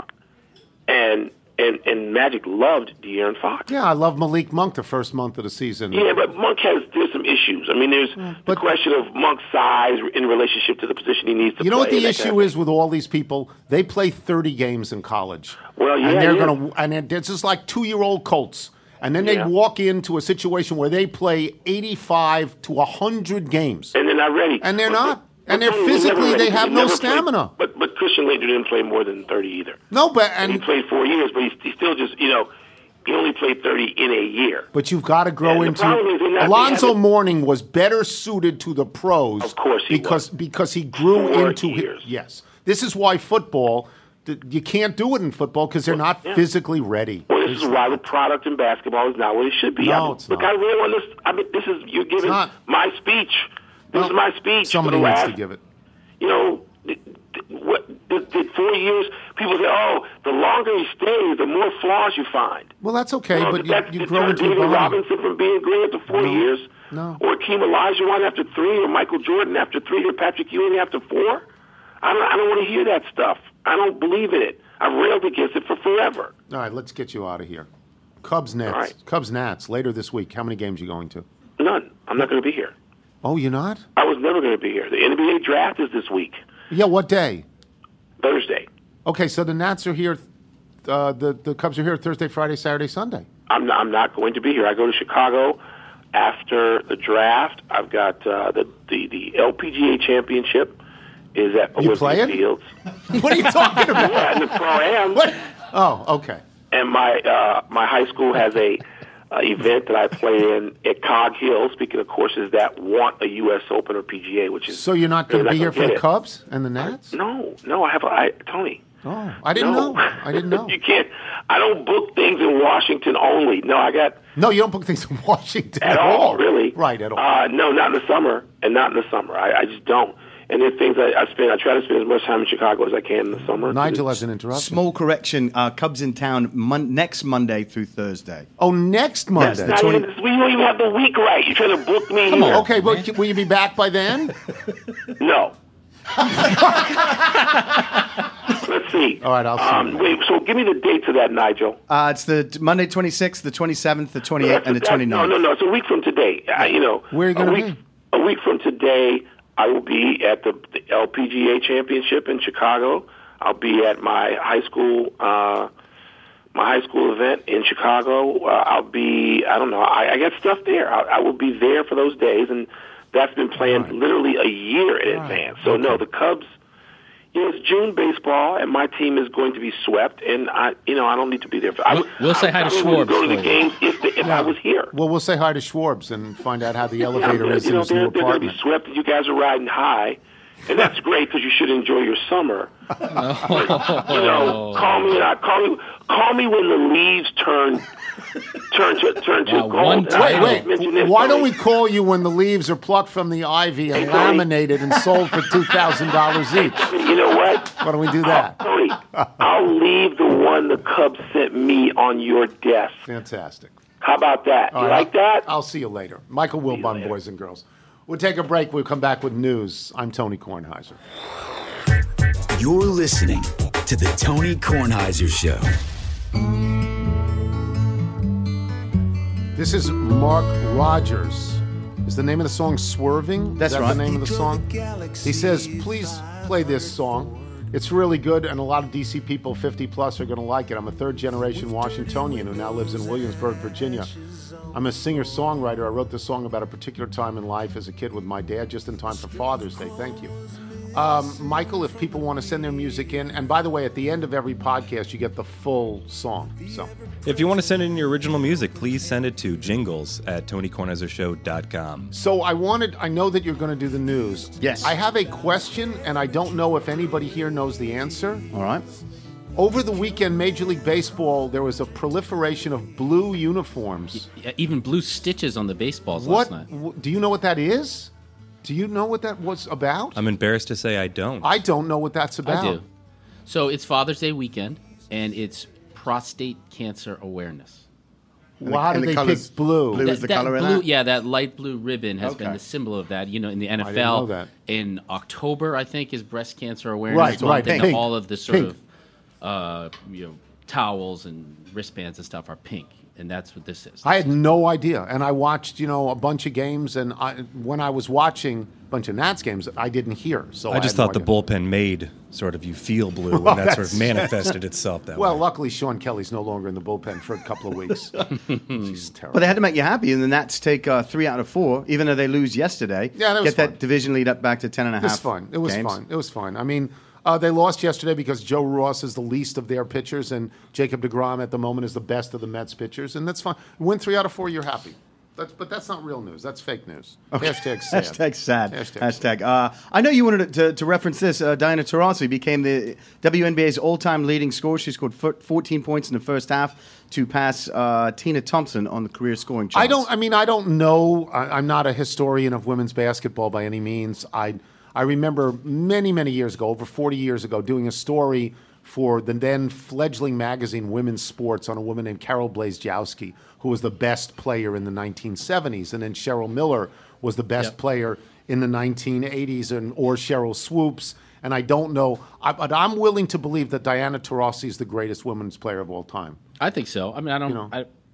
and and and Magic loved De'Aaron Fox. Yeah, I love Malik Monk the first month of the season. Yeah, but Monk has there's some issues. I mean, there's the but- question of Monk's size in relationship to the position he needs to You know play. what the and that issue kind of is with all these people? They play thirty games in college. Well, yeah, and they're yeah. gonna and they're it's just like two-year-old Colts. And then they Yeah. walk into a situation where they play eighty-five to one hundred games. And they're not ready. And they're But- not. but And they're Tony was physically, never ready. they have He no never played- stamina. But but Christian Laettner didn't play more than thirty either. No, but And he and played four years, but he, he still just, you know, he only played thirty in a year. but you've got to grow And the into. problem is they're not- they Alonzo haven't- Mourning was better suited to the pros. Of course he because was. because he grew Four into hi- years. yes. This is why football. th- You can't do it in football because they're not yeah. physically ready. Well, this It's is why not. the product in basketball is not what it should be. No, I mean, it's look, not. I really want this. I mean, this is you're giving not. my speech. This Well, is my speech. Somebody for the needs last, to give it. You know, th- th- what the, the four years? People say, "Oh, the longer you stay, the more flaws you find." Well, that's okay, You know, but that- you, you that grow turned into your David body. Robinson from being great after four No. years, No. or Hakeem Olajuwon after three, or Michael Jordan after three, or Patrick Ewing after four. I don't. I don't want to hear that stuff. I don't believe in it. I've railed against it for forever. All right, let's get you out of here. Cubs Nats. All right. Cubs Nats later this week. How many games are you going to? None. I'm not going to be here. Oh, you're not? I was never going to be here. The N B A draft is this week, Yeah, what day? Thursday. Okay, so the Nats are here. Uh, the the Cubs are here Thursday, Friday, Saturday, Sunday. I'm not, I'm not going to be here. I go to Chicago after the draft, I've got uh, the, the the L P G A Championship is at You Olympia playing? Fields. What are you talking about? Yeah, in the Pro-Am. What? Oh, okay. And my uh, my high school has a uh, event that I play in at Cog Hill. Speaking of courses that want a U S Open or P G A, which is So you're not going to they're be here gonna for the get it. Cubs and the Nats? No, no, I have a I, Tony. Oh, I didn't No. know. I didn't know. You can't. I don't book things in Washington only. No, I got No, you don't book things in Washington at all. Really? Right, at all. Uh, no, not in the summer, and not in the summer. I, I just don't. And there's things I, I spend. I try to spend as much time in Chicago as I can in the summer. Nigel has an interruption. Small correction: uh, Cubs in town mon- next Monday through Thursday. Oh, next Monday. the Not twenty- even, we don't even have the week right. You're trying to book me here. Okay, but will you be back by then? No. Let's see. All right, I'll see. Um, wait, so give me the dates of that, Nigel. Uh, it's the t- Monday twenty-sixth, the twenty-seventh, the twenty-eighth, and the That's- twenty-ninth. No, no, no. It's a week from today. Uh, you know, Where are you a gonna week, A week from today, I will be at the, the L P G A Championship in Chicago. I'll be at my high school, uh, my high school event in Chicago. Uh, I'll be, I don't know, I, I got stuff there. I, I will be there for those days, and that's been planned Right. literally a year in Right. advance. So no, the Cubs. You know, it's June baseball, and my team is going to be swept, and I, you know, I don't need to be there. For, I, We'll- we'll say hi to I, I would Schwartz go to the for you. games if, the, if I was here. Well, we'll say hi to Schwarbs and find out how the Yeah, elevator but, is you in know, his they're, new they're going to be apartment. swept, and you guys are riding high, and that's great because you should enjoy your summer. But, you know, call me, uh, call me, call me when the leaves turn, turn to turn to Wow, gold. one And I title. always mention this, Why don't Tony. we call you when the leaves are plucked from the ivy and Hey, Tony. laminated and sold for two thousand dollars each? You know what? Why don't we do that? Tony, I'll leave the one the Cubs sent me on your desk. Fantastic. How about that? All You right, like that? I'll see you later. Michael Wilbon, later. boys and girls. We'll take a break. We'll come back with news. I'm Tony Kornheiser. You're listening to the Tony Kornheiser Show. This is Mark Rogers. Is the name of the song Swerving? That's is that right. the name of the song? He says, please play this song. It's really good, and a lot of D C people, fifty plus, are going to like it. I'm a third generation Washingtonian who now lives in Williamsburg, Virginia. I'm a singer-songwriter. I wrote this song about a particular time in life as a kid with my dad, just in time for Father's Day. Thank you. Um, Michael, if people want to send their music in, and by the way, at the end of every podcast, you get the full song. So, If you want to send in your original music, please send it to jingles at tony kornheiser show dot com. so I wanted, I know that you're going to do the news. Yes. I have a question, and I don't know if anybody here knows the answer. All right. Over the weekend, Major League Baseball, there was a proliferation of blue uniforms. Yeah, even blue stitches on the baseballs What, last night. wh- do you know what that is? Do you know what that was about? I'm embarrassed to say I don't. I don't know what that's about. I do. So it's Father's Day weekend, and it's prostate cancer awareness. Well, how And did the they colours- pick blue? blue- is the that color in blue, that? Yeah, that light blue ribbon has been Okay. the symbol of that. You know, in the N F L, didn't know that. in October, I think, is breast cancer awareness Right, month, right, and pink. all of the sort Pink. of uh, you know towels and wristbands and stuff are pink, and that's what this is. I had no idea, and I watched, you know, a bunch of games, and I, when I was watching a bunch of Nats games, I didn't hear. So I, I just had no thought the idea. bullpen made sort of you feel blue, Well, and that sort that's- of manifested itself that Well, way. luckily, Sean Kelly's no longer in the bullpen for a couple of weeks. He's terrible. But they had to make you happy, and the Nats take uh, three out of four, even though they lose yesterday. Yeah, that was Get that fun. division lead up back to ten and a It half. was fun. It was games. fun. It was fun. I mean, uh, they lost yesterday because Joe Ross is the least of their pitchers, and Jacob deGrom at the moment is the best of the Mets pitchers, and that's fine. Win three out of four, you're happy. That's, but that's not real news. That's fake news. Hashtag sad. Hashtag sad. Hashtag Hashtag. Uh, I know you wanted to, to reference this. Uh, Diana Taurasi became the W N B A's all-time leading scorer. She scored fourteen points in the first half to pass uh, Tina Thompson on the career scoring charts. I don't. I mean, I don't know. I, I'm not a historian of women's basketball by any means. I I remember many many years ago, over forty years ago, doing a story for the then fledgling magazine Women's Sports on a woman named Carol Blazejowski, who was the best player in the nineteen seventies, and then Cheryl Miller was the best Yep. player in the nineteen eighties, and or Cheryl Swoops. And I don't know, I, but I'm willing to believe that Diana Taurasi is the greatest women's player of all time. I think so. I mean, I don't. You know. I,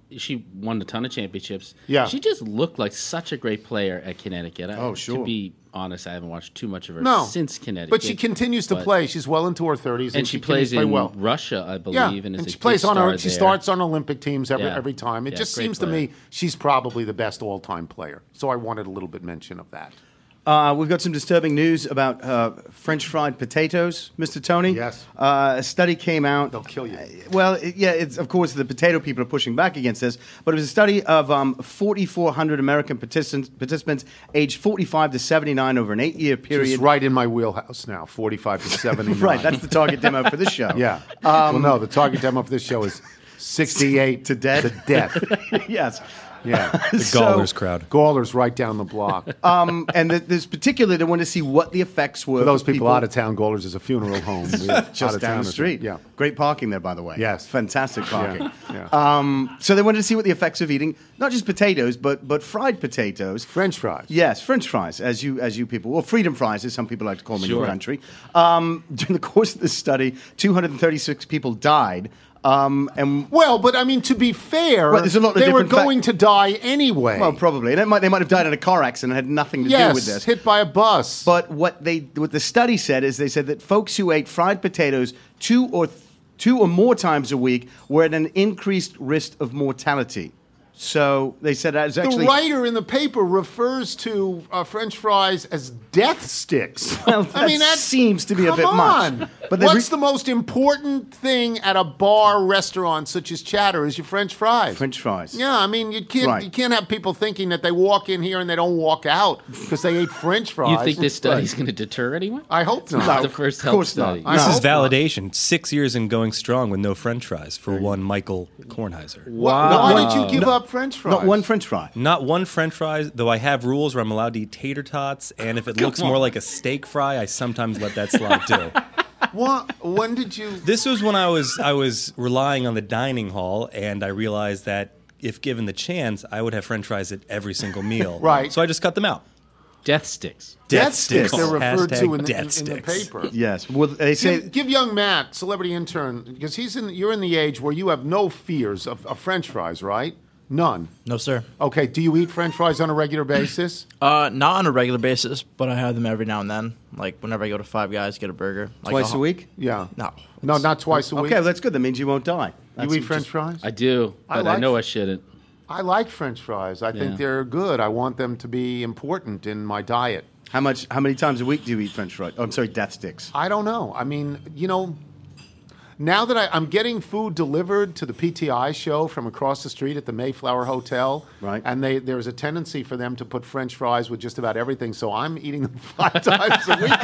she won a ton of championships. Yeah. She just looked like such a great player at Connecticut. I- Oh, sure. To be honest, I haven't watched too much of her No. since Connecticut. But she continues to but- play. She's well into her thirties. And she continues plays to play in well. Russia, I believe. Yeah, and, is and a she plays kid on her. star She there. starts on Olympic teams every Yeah. every time. It Yeah, just great seems to player. me she's probably the best all time player. So I wanted a little bit mention of that. Uh, we've got some disturbing news about uh, French fried potatoes, Mister Tony. Yes. Uh, a study came out. They'll kill you. Well, it, yeah, it's of course the potato people are pushing back against this, but it was a study of um, forty-four hundred American participants, participants aged forty-five to seventy-nine over an eight-year period. She's right in my wheelhouse now. Forty-five to seventy-nine. Right, that's the target demo for this show. Yeah. well, no, the target demo for this show is sixty-eight To death? To death. Yes. Yeah. The So- Gallers crowd. Gallers right down the block. Um, and th- there's particularly they want to see what the effects were For those people, out of town, Gallers is a funeral home. We have just down the out-of-towners. street. Yeah. Great parking there, by the way. Yes. Fantastic parking. Yeah. yeah. Um, so they wanted to see what the effects of eating not just potatoes, but but fried potatoes. French fries. Yes, French fries, as you as you people, or freedom fries, as some people like to call them in Sure. your country. Um, during the course of this study, two hundred thirty-six people died. Um, and Well, but I mean, to be fair, Well, there's a lot of they were different fac- going to die anyway. well, probably, and it might, they might have died in a car accident, had nothing to yes, do with this. hit by a bus. But what they what the study said is they said that folks who ate fried potatoes two or th- two or more times a week were at an increased risk of mortality. So they said that is the actually writer in the paper refers to uh, French fries as death sticks. Well, I mean, that that seems to be a come bit much. on. But they What's re- the most important thing at a bar restaurant such as Chatter is your French fries. French fries. Yeah, I mean, you can't Right. you can't have people thinking that they walk in here and they don't walk out because they ate French fries. You think this study's going to deter anyone? I hope not. Not the first of health course not. study. I This is hope not. validation. Six years and going strong with no French fries for one Michael Kornheiser. Why, Not why one- did you give no- up French fries? Not one French fry. Not one French fries, though I have rules where I'm allowed to eat tater tots, and if it looks more like a steak fry, I sometimes let that slide too. What? When did you? This was when I was I was relying on the dining hall, and I realized that if given the chance, I would have French fries at every single meal. Right. So I just cut them out. Death sticks. Death sticks. They're referred Hashtag to in, death in, in the sticks. paper. Yes. Well, they say Give, give young Matt, celebrity intern, because he's in. You're in the age where you have no fears of, of French fries, right? None. No, sir. Okay. Do you eat French fries on a regular basis? Uh, not on a regular basis, but I have them every now and then. Like whenever I go to Five Guys, get a burger. Like twice I'll- a week. Yeah. No. No, not twice a week. Okay, well, that's good. That means you won't die. That's you eat just- French fries? I do, I but I, like- know I shouldn't. I like French fries. I think Yeah. they're good. I want them to be important in my diet. How much? How many times a week do you eat French fries? Oh, I'm sorry, death sticks. I don't know. I mean, you know, now that I, I'm getting food delivered to the P T I show from across the street at the Mayflower Hotel, Right. and they, there's a tendency for them to put French fries with just about everything, so I'm eating them five times a week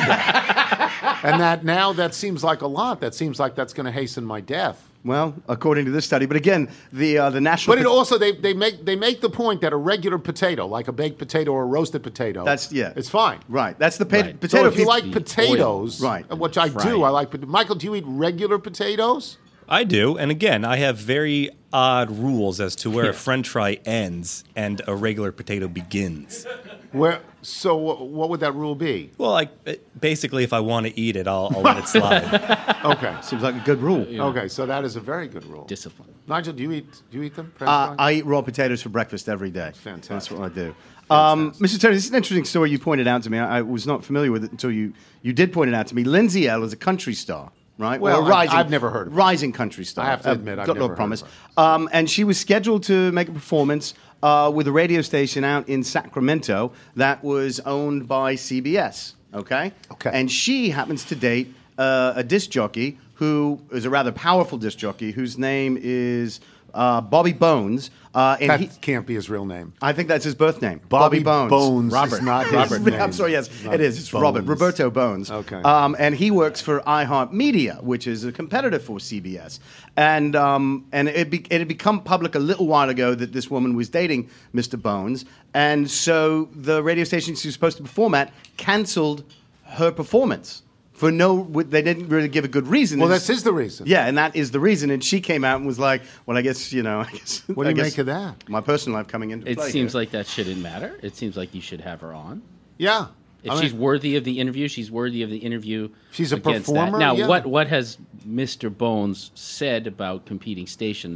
now. And that now that seems like a lot. That seems like that's going to hasten my death. Well, according to this study, but again, the uh, the national. But it also they, they make they make the point that a regular potato, like a baked potato or a roasted potato, That's- yeah. it's fine. right. That's the pa- Right. potato. So if you piece- like Oil. potatoes, Right. which I Fried. do, I like. pot- Michael, do you eat regular potatoes? I do, and again, I have very odd rules as to where a French fry ends and a regular potato begins. Where? So wh- what would that rule be? Well, like it- basically, if I want to eat it, I'll, I'll let it slide. Okay. seems like a good rule. Okay, so that is a very good rule. Discipline. Nigel, do you eat do you eat them? French Uh, fries? I eat raw potatoes for breakfast every day. Fantastic. That's what I do. Um, Mister Terry, this is an interesting story you pointed out to me. I, I was not familiar with it until you, you did point it out to me. Lindsay L is a country star, right? Well, Or a I- rising, I've never heard of her. Rising country star. I have to Uh, admit, I've got never no heard promise. of Um, and she was scheduled to make a performance uh, with a radio station out in Sacramento that was owned by C B S, okay? Okay. And she happens to date uh, a disc jockey who is a rather powerful disc jockey whose name is uh, Bobby Bones. Uh, and that he, can't be his real name. I think that's his birth name. Bobby Bones. Bones is Robert. not his Robert. name. I'm sorry, yes, Not it is. It's Bones. Robert. Roberto Bones. Okay. Um, and he works for iHeartMedia, which is a competitor for C B S. And um, and it, be, it had become public a little while ago that this woman was dating Mister Bones. And so the radio station she was supposed to perform at canceled her performance. For no, they didn't really give a good reason. Well, It's- that's is the reason. Yeah, and that is the reason. And she came out and was like, "Well, I guess you know." I guess, What do I you guess make of that? My personal life coming into It play. seems here. like that shouldn't matter. It seems like you should have her on. Yeah. If I mean, she's worthy of the interview, she's worthy of the interview. She's a against performer, That. Now, yeah. what what has Mister Bones said about competing station that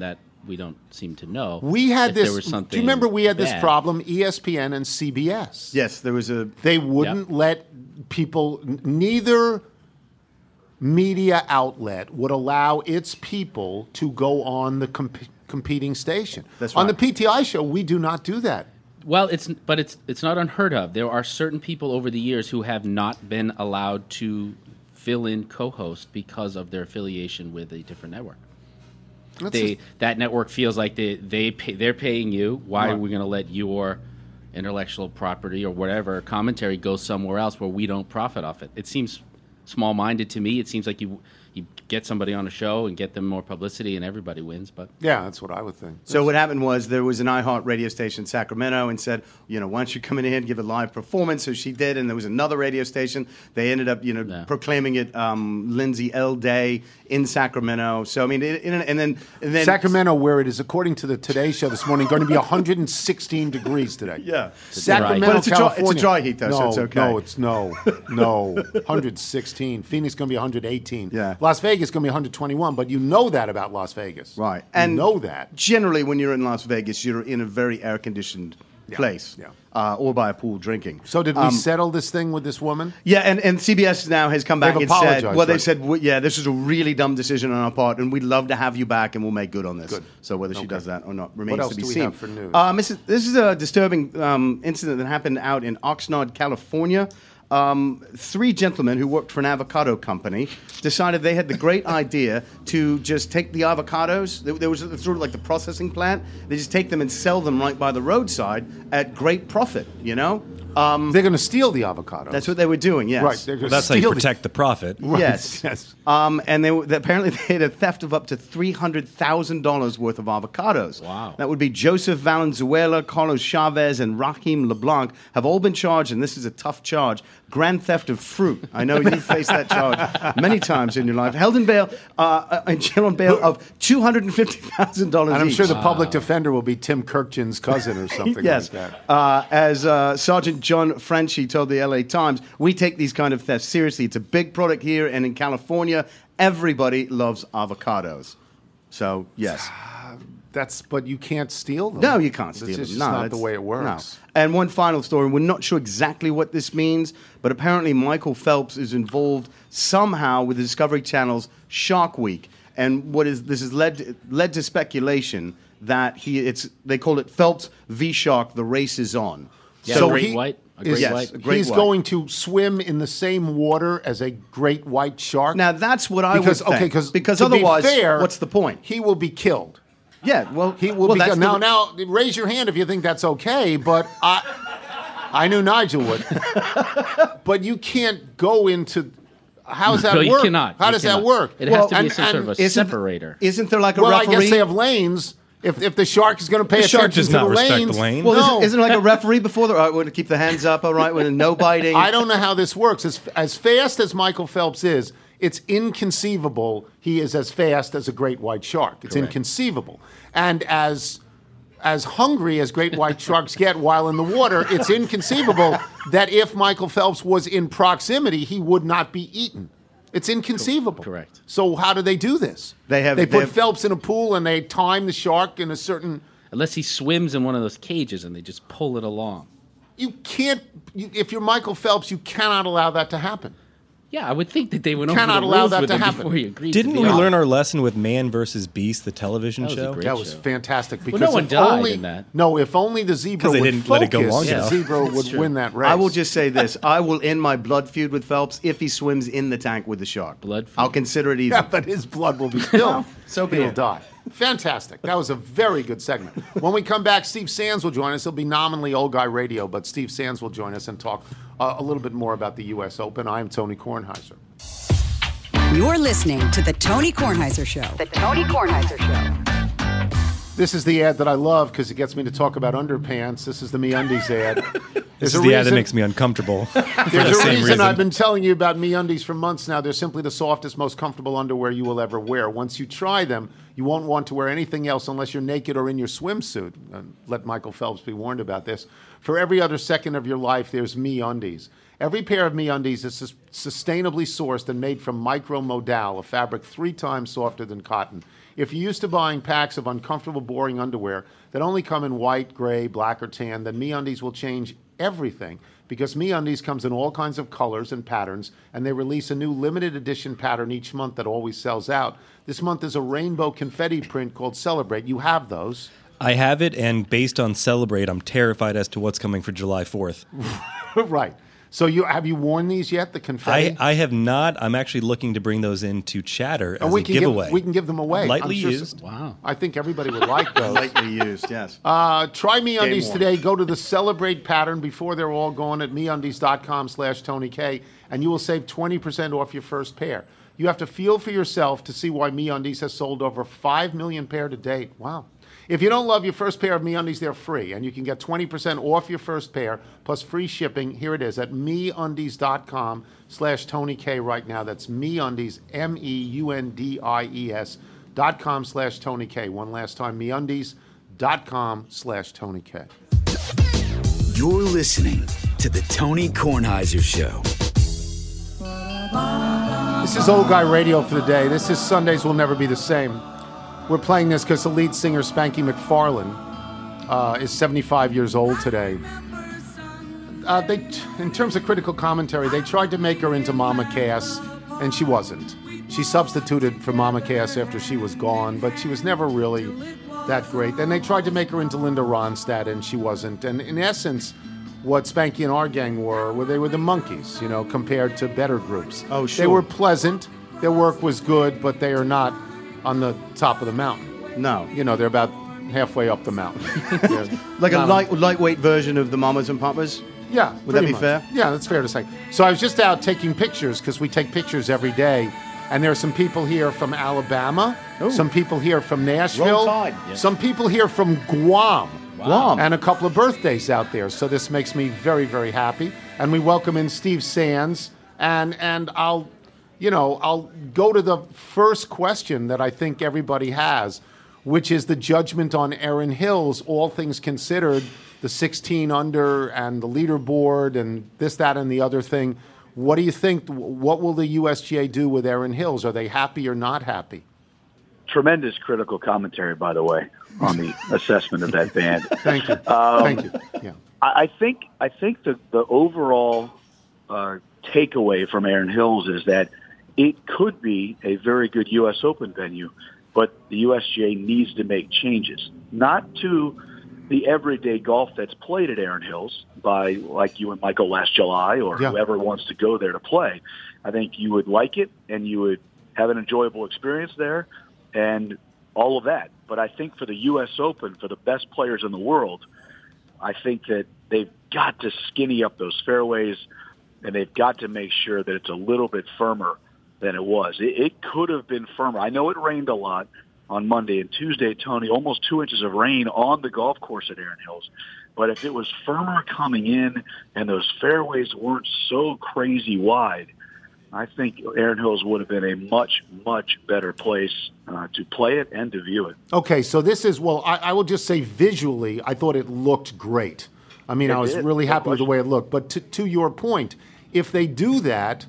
we don't seem to know. We had if this. There was something do you remember we had this bad. problem? E S P N and C B S. Yes, there was a. They wouldn't Yep. let people. n- Neither media outlet would allow its people to go on the comp- competing station. That's On right. the P T I show, we do not do that. Well, it's but it's it's not unheard of. There are certain people over the years who have not been allowed to fill in co-host because of their affiliation with a different network. That's They just- that network feels like they they pay, they're paying you. Why Right. are we going to let your intellectual property or whatever commentary go somewhere else where we don't profit off it? It seems small-minded to me. It seems like you you get somebody on a show and get them more publicity and everybody wins. But yeah, that's what I would think. So what happened was there was an iHeart radio station in Sacramento and said, you know, why don't you come in here and give a live performance? So she did, and there was another radio station. They ended up, you know, Yeah. proclaiming it um, Lindsay L Day in Sacramento. So I mean, it, it- and then and then Sacramento, where it is, according to the Today Show this morning, going to be one hundred sixteen degrees today. Yeah. Sacramento, But it's a dry- it's a California. dry heat, though, no, so it's okay. No, it's no, no. one hundred sixteen. Phoenix going to be one hundred eighteen. Yeah. Las Vegas going to be one hundred twenty-one. But you know that about Las Vegas, Right. You And know that. Generally, when you're in Las Vegas, you're in a very air-conditioned Yeah, place. yeah. Uh, or by a pool drinking. So did we Um, settle this thing with this woman? Yeah, and, and C B S now has come back They've and said, apologized, well, they've right? said, "W- yeah, this is a really dumb decision on our part, and we'd love to have you back, and we'll make good on this. Good. So whether she Okay. does that or not remains else to be do we seen. have for news? Um, this, is, this is a disturbing um, incident that happened out in Oxnard, California. Um, three gentlemen who worked for an avocado company decided they had the great idea to just take the avocados. There, there was sort of like the processing plant. They just take them and sell them right by the roadside at great profit. You know, um, They're going to steal the avocado. that's what they were doing. Yes, Right. They're Well, gonna that's how you steal the- protect the profit. Right, Yes. yes. Um, and they, were- apparently they had a theft of up to three hundred thousand dollars worth of avocados. Wow. That would be Joseph Valenzuela, Carlos Chavez, and Raheem LeBlanc have all been charged, and this is a tough charge, grand theft of fruit. I know you've faced that charge many times in your life. Held in bail, uh, in jail on bail of two hundred fifty thousand dollars And I'm each. sure the public defender will be Tim Kirkjian's cousin or something Yes. like that. Uh, as uh, Sergeant John Frenchie told the L A Times, we take these kind of thefts seriously. It's a big product here, and in California, everybody loves avocados. So, yes. That's but you can't steal them. No, you can't It's steal just them. No, not the that's- way it works. No. And one final story. We're not sure exactly what this means, but apparently Michael Phelps is involved somehow with the Discovery Channel's Shark Week. And what is this has led led to speculation that he it's they call it Phelps v Shark. The race is on. Yeah, So a great he white, a is- great Yes. white. a great He's white. going to swim in the same water as a great white shark. Now that's what I because would think. okay, because because to otherwise, be fair, what's the point? He will be killed. Yeah, well, He will well, be that's killed. the- Now, now, raise your hand if you think that's okay. But I, I knew Nigel would. But you can't go into. How does that No, you work? cbe How You does cannot. that work? It has to be and- some sort of and a isn't- separator. Isn't there like a Well, I referee? guess they have lanes. If if the shark is going to pay The shark attention does to not the respect lanes, the lane. Well, no. isn't, isn't there like a referee before the? All right, we're going to keep the hands up. All right, with no biting. I don't know how this works. As as fast as Michael Phelps is, it's inconceivable he is as fast as a great white shark. It's Correct. inconceivable. And as as hungry as great white sharks get while in the water, it's inconceivable that if Michael Phelps was in proximity, he would not be eaten. It's inconceivable. Correct. So how do they do this? They have- they they put have- Phelps in a pool and they time the shark in a certain. Unless he swims in one of those cages and they just pull it along. You can't. You, if you're Michael Phelps, you cannot allow that to happen. Yeah, I would think that they went Cannot over the allow rules that with to him happen. before he agreed. Didn't to we be on. learn our lesson with Man versus Beast, the television That was a show? great That was show. fantastic because no one if died only, in that. No, if only the zebra 'Cause they would didn't let it go focus, long the enough. zebra would true. win that race. I will just say this: I will end my blood feud with Phelps if he swims in the tank with the shark. Blood feud? I'll consider it easy. Yeah, but his blood will be spilled. So be He'll it. die. Fantastic. That was a very good segment. When we come back, Steve Sands will join us. He'll be nominally Old Guy Radio, but Steve Sands will join us and talk uh, a little bit more about the U S Open. I'm Tony Kornheiser. You're listening to The Tony Kornheiser Show. The Tony Kornheiser Show. This is the ad that I love because it gets me to talk about underpants. This is the MeUndies ad. This There's is a the ad that reason- makes me uncomfortable. for the There's a same reason, reason. I've been telling you about MeUndies for months now. They're simply the softest, most comfortable underwear you will ever wear. Once you try them, you won't want to wear anything else unless you're naked or in your swimsuit. And let Michael Phelps be warned about this. For every other second of your life, there's MeUndies. Every pair of MeUndies is sus- sustainably sourced and made from micromodal, a fabric three times softer than cotton. If you're used to buying packs of uncomfortable, boring underwear that only come in white, gray, black, or tan, then MeUndies will change everything, because MeUndies comes in all kinds of colors and patterns, and they release a new limited edition pattern each month that always sells out. This month is a rainbow confetti print called Celebrate. You have those. I have it, and based on Celebrate, I'm terrified as to what's coming for July fourth. Right. So you have you worn these yet, the confetti? I, I have not. I'm actually looking to bring those into Chatter as And we a can giveaway. Give, we can give them away. Lightly I'm sure used. Wow. I think everybody would like those. Lightly used, yes. Uh, try MeUndies Game today. Go to the Celebrate pattern before they're all gone at MeUndies.com slash Tony K, and you will save twenty percent off your first pair. You have to feel for yourself to see why MeUndies has sold over five million pair to date. Wow. If you don't love your first pair of MeUndies, they're free, and you can get twenty percent off your first pair plus free shipping. Here it is at MeUndies.com slash Tony K right now. That's MeUndies, M E U N D I E S dot com slash Tony K. One last time, MeUndies.com slash Tony K. You're listening to the Tony Kornheiser Show. This is Old Guy Radio for the day. This is Sundays Will Never Be the Same. We're playing this because the lead singer, Spanky McFarlane, uh, is seventy-five years old today. Uh, they, in terms of critical commentary, they tried to make her into Mama Cass, and she wasn't. She substituted for Mama Cass after she was gone, but she was never really that great. Then they tried to make her into Linda Ronstadt, and she wasn't. And in essence, what Spanky and our gang were, were they were the Monkees, you know, compared to better groups. Oh, sure. They were pleasant. Their work was good, but they are not on the top of the mountain. No. You know, they're about halfway up the mountain. They're Like a not- light, lightweight version of the Mamas and Papas? Yeah. Would that pretty be much. fair? Yeah, that's fair to say. So I was just out taking pictures because we take pictures every day. And there are some people here from Alabama, Ooh. some people here from Roll Nashville, Tide. Yes. some people here from Guam. Guam. And a couple of birthdays out there. So this makes me very, very happy. And we welcome in Steve Sands. And and I'll, you know, I'll go to the first question that I think everybody has, which is the judgment on Erin Hills, all things considered, the sixteen under and the leaderboard and this, that, and the other thing. What do you think? What will the U S G A do with Erin Hills? Are they happy or not happy? Tremendous critical commentary, by the way, on the assessment of that band. Thank you. Um, Thank you. Yeah. I I think I think the the overall uh, takeaway from Erin Hills is that it could be a very good U S Open venue, but the U S G A needs to make changes, not to the everyday golf that's played at Erin Hills by like you and Michael last July or Yeah. whoever wants to go there to play. I think you would like it and you would have an enjoyable experience there and all of that. But I think for the U S Open, for the best players in the world, I think that they've got to skinny up those fairways and they've got to make sure that it's a little bit firmer than it was. It, it could have been firmer. I know it rained a lot on Monday and Tuesday, Tony, almost two inches of rain on the golf course at Erin Hills. But if it was firmer coming in and those fairways weren't so crazy wide, I think Erin Hills would have been a much, much better place uh, to play it and to view it. Okay, so this is, well, I, I will just say visually, I thought it looked great. I mean, It I was did, really no happy with the way it looked. But to, to your point, if they do that,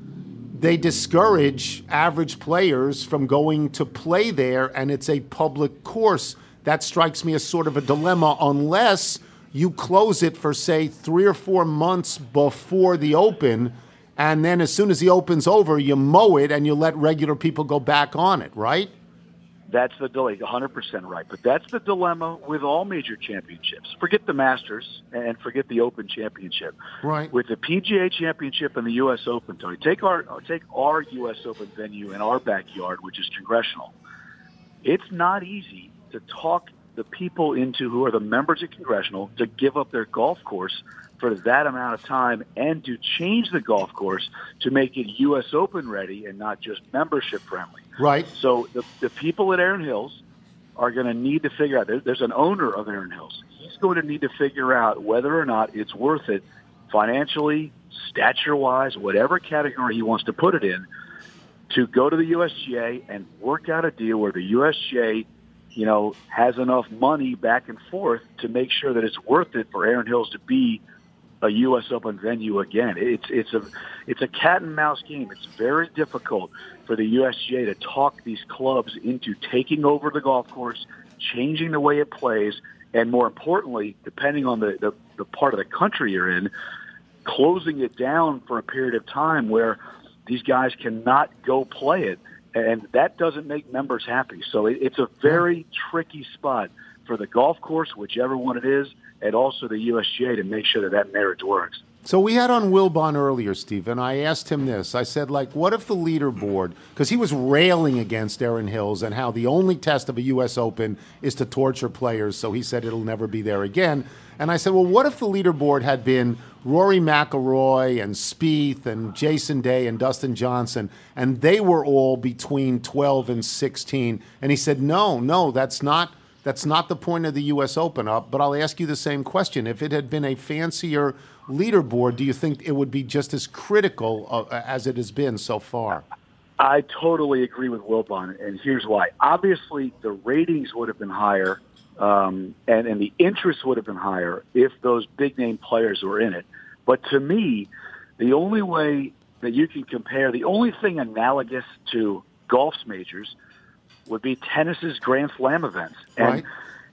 they discourage average players from going to play there, and it's a public course. That strikes me as sort of a dilemma unless you close it for, say, three or four months before the Open, and then as soon as the Open's over, you mow it and you let regular people go back on it, right? That's the delay, one hundred percent right. But that's the dilemma with all major championships. Forget the Masters and forget the Open Championship. Right. With the P G A Championship and the U S Open, Tony, take our take our U S Open venue in our backyard, which is Congressional. It's not easy to talk the people into who are the members of Congressional to give up their golf course for that amount of time and to change the golf course to make it U S Open ready and not just membership friendly. Right. So the, the people at Erin Hills are going to need to figure out, there, there's an owner of Erin Hills. He's going to need to figure out whether or not it's worth it financially, stature-wise, whatever category he wants to put it in, to go to the U S G A and work out a deal where the U S G A, you know, has enough money back and forth to make sure that it's worth it for Erin Hills to be a U S Open venue again. It's it's a it's a cat and mouse game. It's very difficult for the U S G A to talk these clubs into taking over the golf course, changing the way it plays, and more importantly, depending on the, the, the part of the country you're in, closing it down for a period of time where these guys cannot go play it. And that doesn't make members happy. So it, it's a very tricky spot for the golf course, whichever one it is, and also the U S G A to make sure that that marriage works. So we had on Wilbon earlier, Steve, and I asked him this. I said, like, what if the leaderboard, because he was railing against Erin Hills and how the only test of a U S Open is to torture players, so he said it'll never be there again. And I said, well, what if the leaderboard had been Rory McIlroy and Spieth and Jason Day and Dustin Johnson, and they were all between twelve and sixteen? And he said, no, no, that's not that's not the point of the U S Open. Up. But I'll ask you the same question. If it had been a fancier leaderboard, do you think it would be just as critical uh, as it has been so far? I totally agree with Wilbon, and here's why. Obviously, the ratings would have been higher, um, and, and the interest would have been higher if those big-name players were in it. But to me, the only way that you can compare, the only thing analogous to golf's majors would be tennis's Grand Slam events. And right.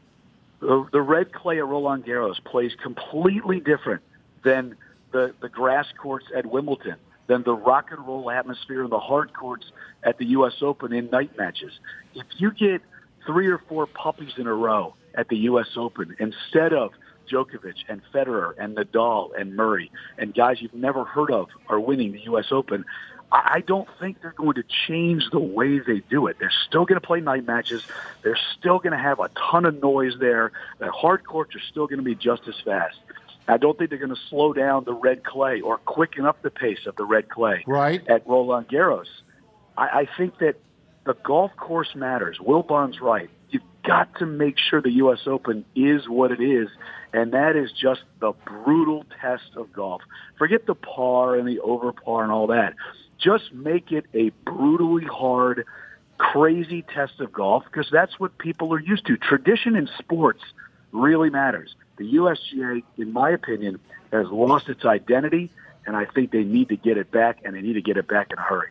the, the red clay at Roland Garros plays completely different than the, the grass courts at Wimbledon, than the rock and roll atmosphere and the hard courts at the U S Open in night matches. If you get three or four puppies in a row at the U S Open instead of Djokovic and Federer and Nadal and Murray and guys you've never heard of are winning the U S Open, I don't think they're going to change the way they do it. They're still going to play night matches. They're still going to have a ton of noise there. The hard courts are still going to be just as fast. I don't think they're going to slow down the red clay or quicken up the pace of the red clay right. at Roland Garros. I, I think that the golf course matters. Wilbon's right. You've got to make sure the U S Open is what it is, and that is just the brutal test of golf. Forget the par and the over par and all that. Just make it a brutally hard, crazy test of golf, because that's what people are used to. Tradition in sports really matters. The U S G A, in my opinion, has lost its identity, and I think they need to get it back, and they need to get it back in a hurry.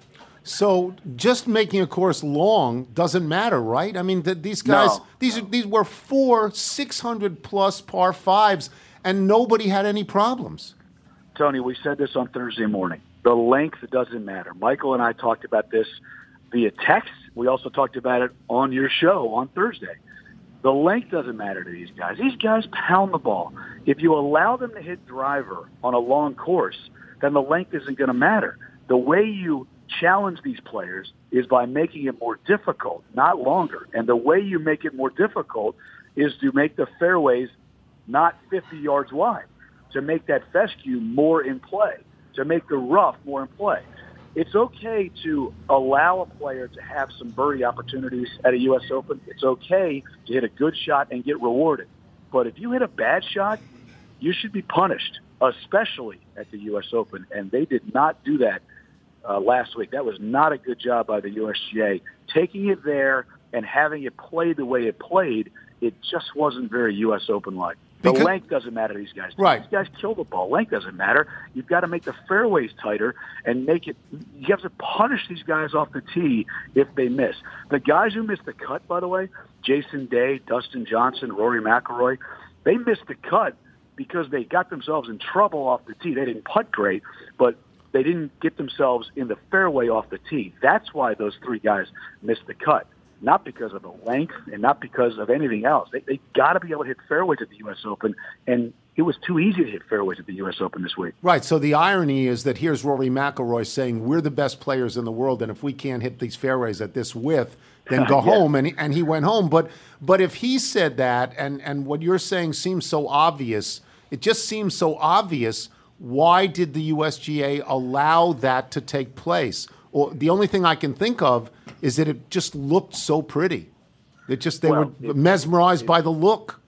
So just making a course long doesn't matter, right? I mean, th- these guys, No. these are, these were four six hundred plus par fives, and nobody had any problems. Tony, we said this on Thursday morning. The length doesn't matter. Michael and I talked about this via text. We also talked about it on your show on Thursday. The length doesn't matter to these guys. These guys pound the ball. If you allow them to hit driver on a long course, then the length isn't going to matter. The way you challenge these players is by making it more difficult, not longer. And the way you make it more difficult is to make the fairways not fifty yards wide, to make that fescue more in play, to make the rough more in play. It's okay to allow a player to have some birdie opportunities at a U S Open. It's okay to hit a good shot and get rewarded. But if you hit a bad shot, you should be punished, especially at the U S Open. And they did not do that uh, last week. That was not a good job by the U S G A. Taking it there and having it play the way it played, it just wasn't very U S Open-like. The Because- length doesn't matter to these guys. Right. These guys kill the ball. Length doesn't matter. You've got to make the fairways tighter and make it – you have to punish these guys off the tee if they miss. The guys who missed the cut, by the way, Jason Day, Dustin Johnson, Rory McIlroy, they missed the cut because they got themselves in trouble off the tee. They didn't putt great, but they didn't get themselves in the fairway off the tee. That's why those three guys missed the cut. Not because of the length and not because of anything else. They they got to be able to hit fairways at the U S Open, and it was too easy to hit fairways at the U S Open this week. Right. So the irony is that here's Rory McIlroy saying we're the best players in the world, and if we can't hit these fairways at this width, then go Yeah. home. And he, and he went home. But but if he said that, and and what you're saying seems so obvious, it just seems so obvious. Why did the U S G A allow that to take place? Or the only thing I can think of is that it just looked so pretty. It just they Well, were it- mesmerized it- by the look.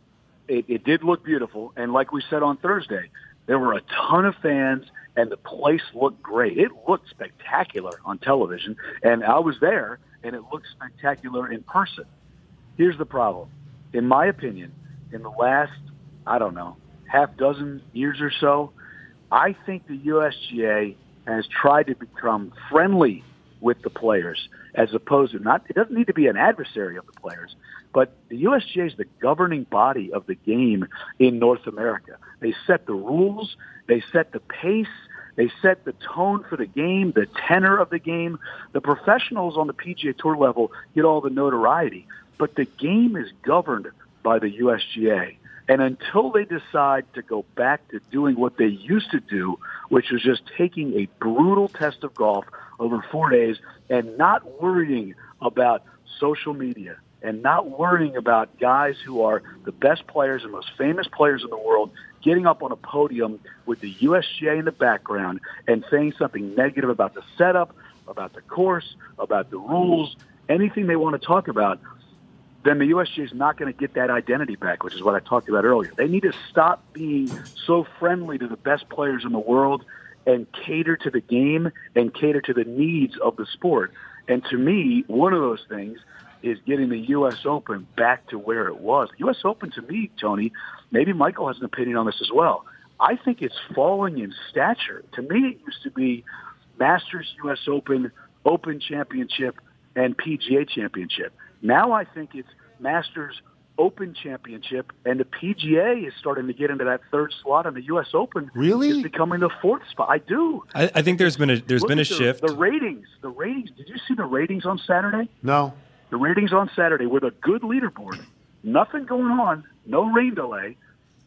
it, it did look beautiful. And like we said on Thursday, there were a ton of fans, and the place looked great. It looked spectacular on television, and I was there, and it looked spectacular in person. Here's the problem. In my opinion, in the last, I don't know, half dozen years or so, I think the U S G A has tried to become friendly with the players as opposed to not, it doesn't need to be an adversary of the players, but the U S G A is the governing body of the game in North America. They set the rules, they set the pace, they set the tone for the game, the tenor of the game. The professionals on the P G A Tour level get all the notoriety, but the game is governed by the U S G A. And until they decide to go back to doing what they used to do, which was just taking a brutal test of golf over four days and not worrying about social media and not worrying about guys who are the best players and most famous players in the world getting up on a podium with the U S G A in the background and saying something negative about the setup, about the course, about the rules, anything they want to talk about, then the U S G A is not going to get that identity back, which is what I talked about earlier. They need to stop being so friendly to the best players in the world and cater to the game and cater to the needs of the sport. And to me, one of those things is getting the U S Open back to where it was. The U S Open, to me, Tony, maybe Michael has an opinion on this as well. I think it's falling in stature. To me, it used to be Masters, U S Open, Open Championship, and P G A Championship. Now I think it's Masters, Open Championship, and the P G A is starting to get into that third slot, and the U S Open really is becoming the fourth spot. I do. I, I think there's been a there's Look been a at the, shift. The ratings, the ratings. Did you see the ratings on Saturday? No. The ratings on Saturday with a good leaderboard, nothing going on, no rain delay.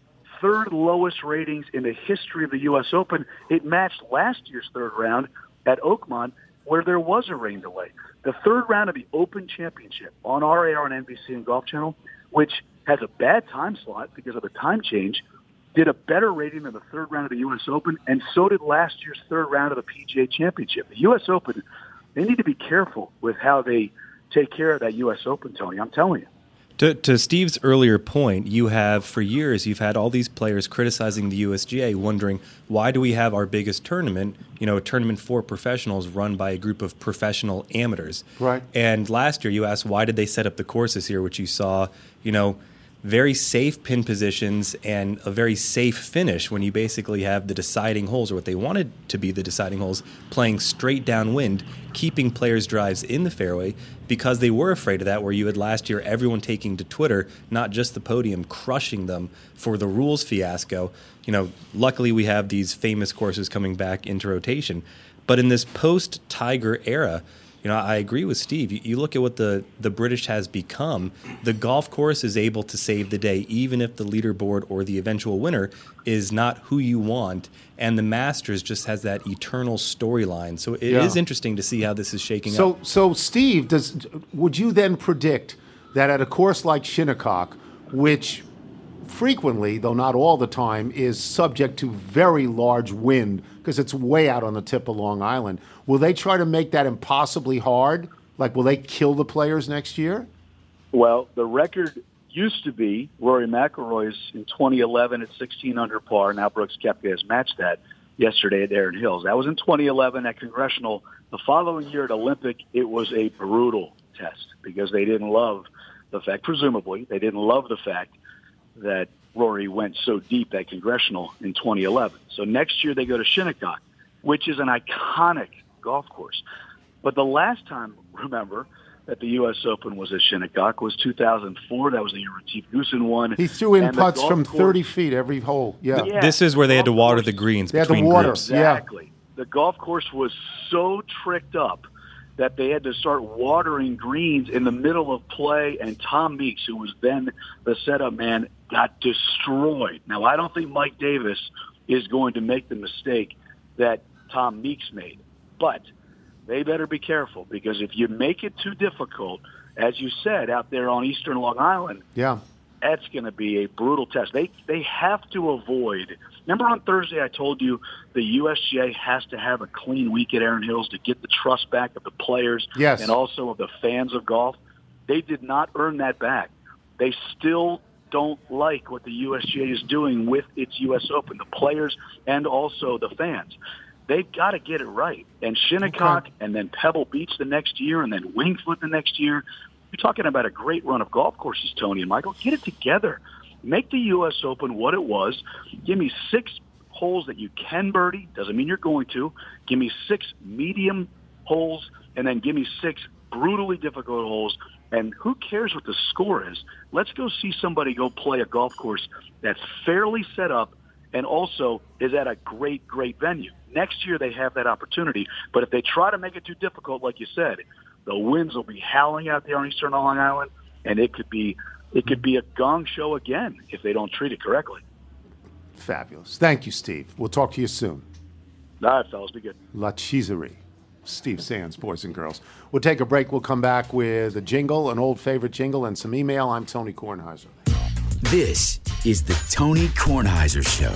Third lowest ratings in the history of the U S Open. It matched last year's third round at Oakmont, where there was a rain delay. The third round of the Open Championship on R A R and N B C and Golf Channel, which has a bad time slot because of the time change, did a better rating than the third round of the U S Open, and so did last year's third round of the P G A Championship. The U S Open, they need to be careful with how they take care of that U S Open, Tony. I'm telling you. To, to Steve's earlier point, you have, for years, you've had all these players criticizing the U S G A, wondering, why do we have our biggest tournament, you know, a tournament for professionals run by a group of professional amateurs? Right. And last year you asked, why did they set up the courses here, which you saw, you know, very safe pin positions and a very safe finish when you basically have the deciding holes, or what they wanted to be the deciding holes, playing straight downwind, keeping players' drives in the fairway, because they were afraid of that, where you had last year everyone taking to Twitter, not just the podium, crushing them for the rules fiasco. You know, luckily we have these famous courses coming back into rotation. But in this post-Tiger era, you know, I agree with Steve. You, you look at what the, the British has become. The golf course is able to save the day, even if the leaderboard or the eventual winner is not who you want. And the Masters just has that eternal storyline. So it Yeah. is interesting to see how this is shaking So, up. so Steve, does would you then predict that at a course like Shinnecock, which frequently, though not all the time, is subject to very large wind because it's way out on the tip of Long Island, will they try to make that impossibly hard? Like, will they kill the players next year? Well, the record used to be Rory McIlroy's in twenty eleven at sixteen under par. Now Brooks Koepka has matched that yesterday at Erin Hills. That was in twenty eleven at Congressional. The following year at Olympic, it was a brutal test because they didn't love the fact, presumably, they didn't love the fact that Rory went so deep at Congressional in twenty eleven. So next year they go to Shinnecock, which is an iconic golf course. But the last time, remember, that the U S Open was at Shinnecock was two thousand four. That was the year Retief Goosen won. He threw in And the putts golf from course- thirty feet every hole. Yeah. Yeah. This is where they had to Golf water course- the greens They had to between water. groups. Yeah. Exactly. The golf course was so tricked up that they had to start watering greens in the middle of play, and Tom Meeks, who was then the setup man, got destroyed. Now, I don't think Mike Davis is going to make the mistake that Tom Meeks made, but they better be careful, because if you make it too difficult, as you said, out there on eastern Long Island, Yeah. that's going to be a brutal test. They they have to avoid. Remember on Thursday I told you the U S G A has to have a clean week at Erin Hills to get the trust back of the players Yes. and also of the fans of golf. They did not earn that back. They still don't like what the U S G A is doing with its U S Open, the players and also the fans. They've got to get it right. And Shinnecock Okay. and then Pebble Beach the next year and then Winged Foot the next year. You're talking about a great run of golf courses, Tony and Michael. Get it together. Make the U S Open what it was. Give me six holes that you can birdie. Doesn't mean you're going to. Give me six medium holes, and then give me six brutally difficult holes. And who cares what the score is? Let's go see somebody go play a golf course that's fairly set up and also is at a great, great venue. Next year they have that opportunity. But if they try to make it too difficult, like you said, the winds will be howling out there on Eastern Long Island, and it could be it could be a gong show again if they don't treat it correctly. Fabulous. Thank you, Steve. We'll talk to you soon. All right, fellas, be good. La Cheeserie. Steve Sands, boys and girls. We'll take a break. We'll come back with a jingle, an old favorite jingle, and some email. I'm Tony Kornheiser. This is the Tony Kornheiser Show.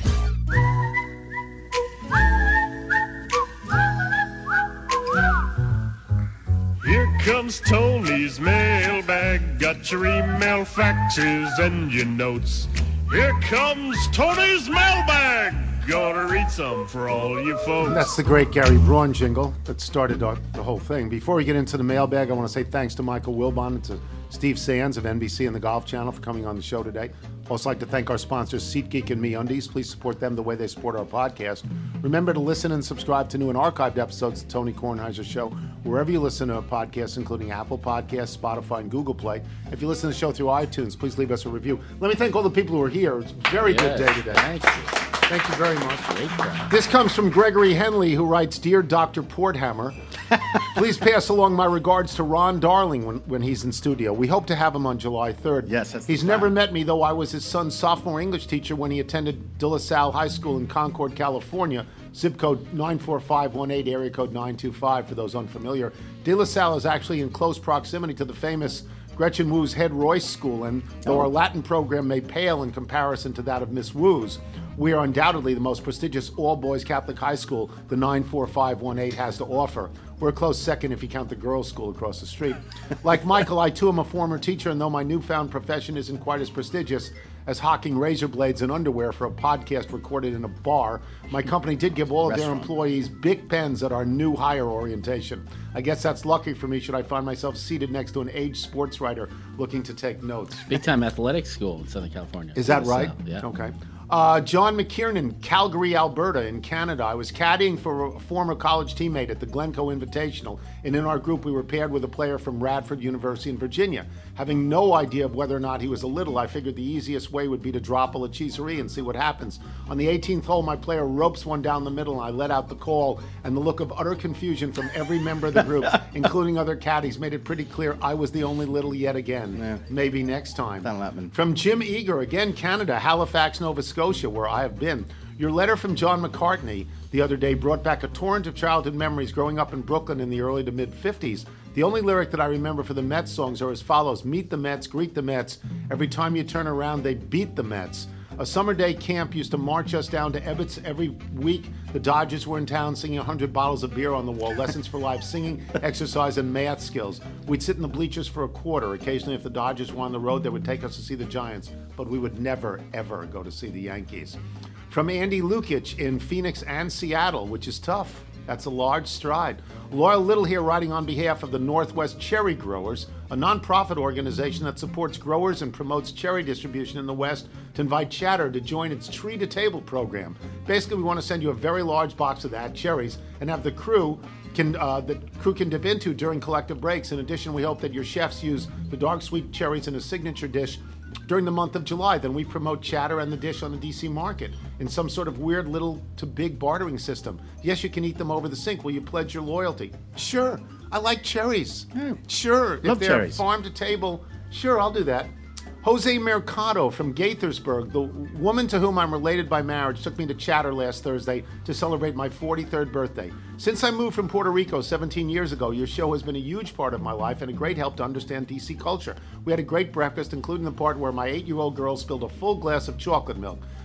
Here comes Tony's mailbag. Got your email, faxes, and your notes. Here comes Tony's mailbag. Gonna read some for all you folks. That's the great Gary Braun jingle that started our, the whole thing. Before we get into the mailbag, I want to say thanks to Michael Wilbon and to Steve Sands of N B C and the Golf Channel for coming on the show today. Also like to thank our sponsors, SeatGeek and MeUndies. Please support them the way they support our podcast. Remember to listen and subscribe to new and archived episodes of the Tony Kornheiser Show, wherever you listen to podcasts, including Apple Podcasts, Spotify, and Google Play. If you listen to the show through iTunes, please leave us a review. Let me thank all the people who are here. It's a very Yes, good day today. thank you. Thank you very much. This comes from Gregory Henley, who writes, Dear Doctor Porthammer, please pass along my regards to Ron Darling when, when he's in studio. We hope to have him on July third. Yes, that's the He's plan. never met me, though I was his son's sophomore English teacher when he attended De La Salle High School in Concord, California. Zip code nine four five one eight, area code nine two five for those unfamiliar. De La Salle is actually in close proximity to the famous Gretchen Wu's Head Royce School, and though our Latin program may pale in comparison to that of Miss Wu's, we are undoubtedly the most prestigious all-boys Catholic high school the nine four five one eight has to offer. We're a close second if you count the girls' school across the street. Like Michael, I too am a former teacher, and though my newfound profession isn't quite as prestigious as hawking razor blades and underwear for a podcast recorded in a bar, my company did give all of their employees big pens at our new hire orientation. I guess that's lucky for me should I find myself seated next to an aged sports writer looking to take notes. Big time athletic school in Southern California. Is that So, right? Yeah. Okay. Uh, John McKiernan, Calgary, Alberta, in Canada. I was caddying for a former college teammate at the Glencoe Invitational, and in our group we were paired with a player from Radford University in Virginia. Having no idea of whether or not he was a little, I figured the easiest way would be to drop a La Cheeserie and see what happens. On the eighteenth hole, my player ropes one down the middle, and I let out the call, and the look of utter confusion from every member of the group, including other caddies, made it pretty clear I was the only little yet again. Yeah. Maybe next time. That'll happen. From Jim Eager, again, Canada, Halifax, Nova Scotia, where I have been. Your letter from John McCartney the other day brought back a torrent of childhood memories growing up in Brooklyn in the early to mid-fifties. The only lyric that I remember for the Mets songs are as follows: meet the Mets, greet the Mets. Every time you turn around, they beat the Mets. A summer day camp used to march us down to Ebbets every week. The Dodgers were in town singing one hundred bottles of beer on the wall, lessons for life, singing, exercise, and math skills. We'd sit in the bleachers for a quarter. Occasionally, if the Dodgers were on the road, they would take us to see the Giants, but we would never, ever go to see the Yankees. From Andy Lukic in Phoenix and Seattle, which is tough. That's a large stride. Loyal Little here writing on behalf of the Northwest Cherry Growers, a nonprofit organization that supports growers and promotes cherry distribution in the West, to invite Chatter to join its Tree to Table program. Basically, we want to send you a very large box of that, cherries, and have the crew can uh, the crew can dip into during collective breaks. In addition, we hope that your chefs use the dark sweet cherries in a signature dish during the month of July. Then we promote Chatter and the dish on the D C market in some sort of weird little to big bartering system. Yes, you can eat them over the sink. Will you pledge your loyalty? Sure. I like cherries. Sure. Love if they're cherries. farm to table, sure, I'll do that. Jose Mercado from Gaithersburg, the woman to whom I'm related by marriage, took me to Chatter last Thursday to celebrate my forty-third birthday. Since I moved from Puerto Rico seventeen years ago, your show has been a huge part of my life and a great help to understand D C culture. We had a great breakfast, including the part where my eight-year-old girl spilled a full glass of chocolate milk.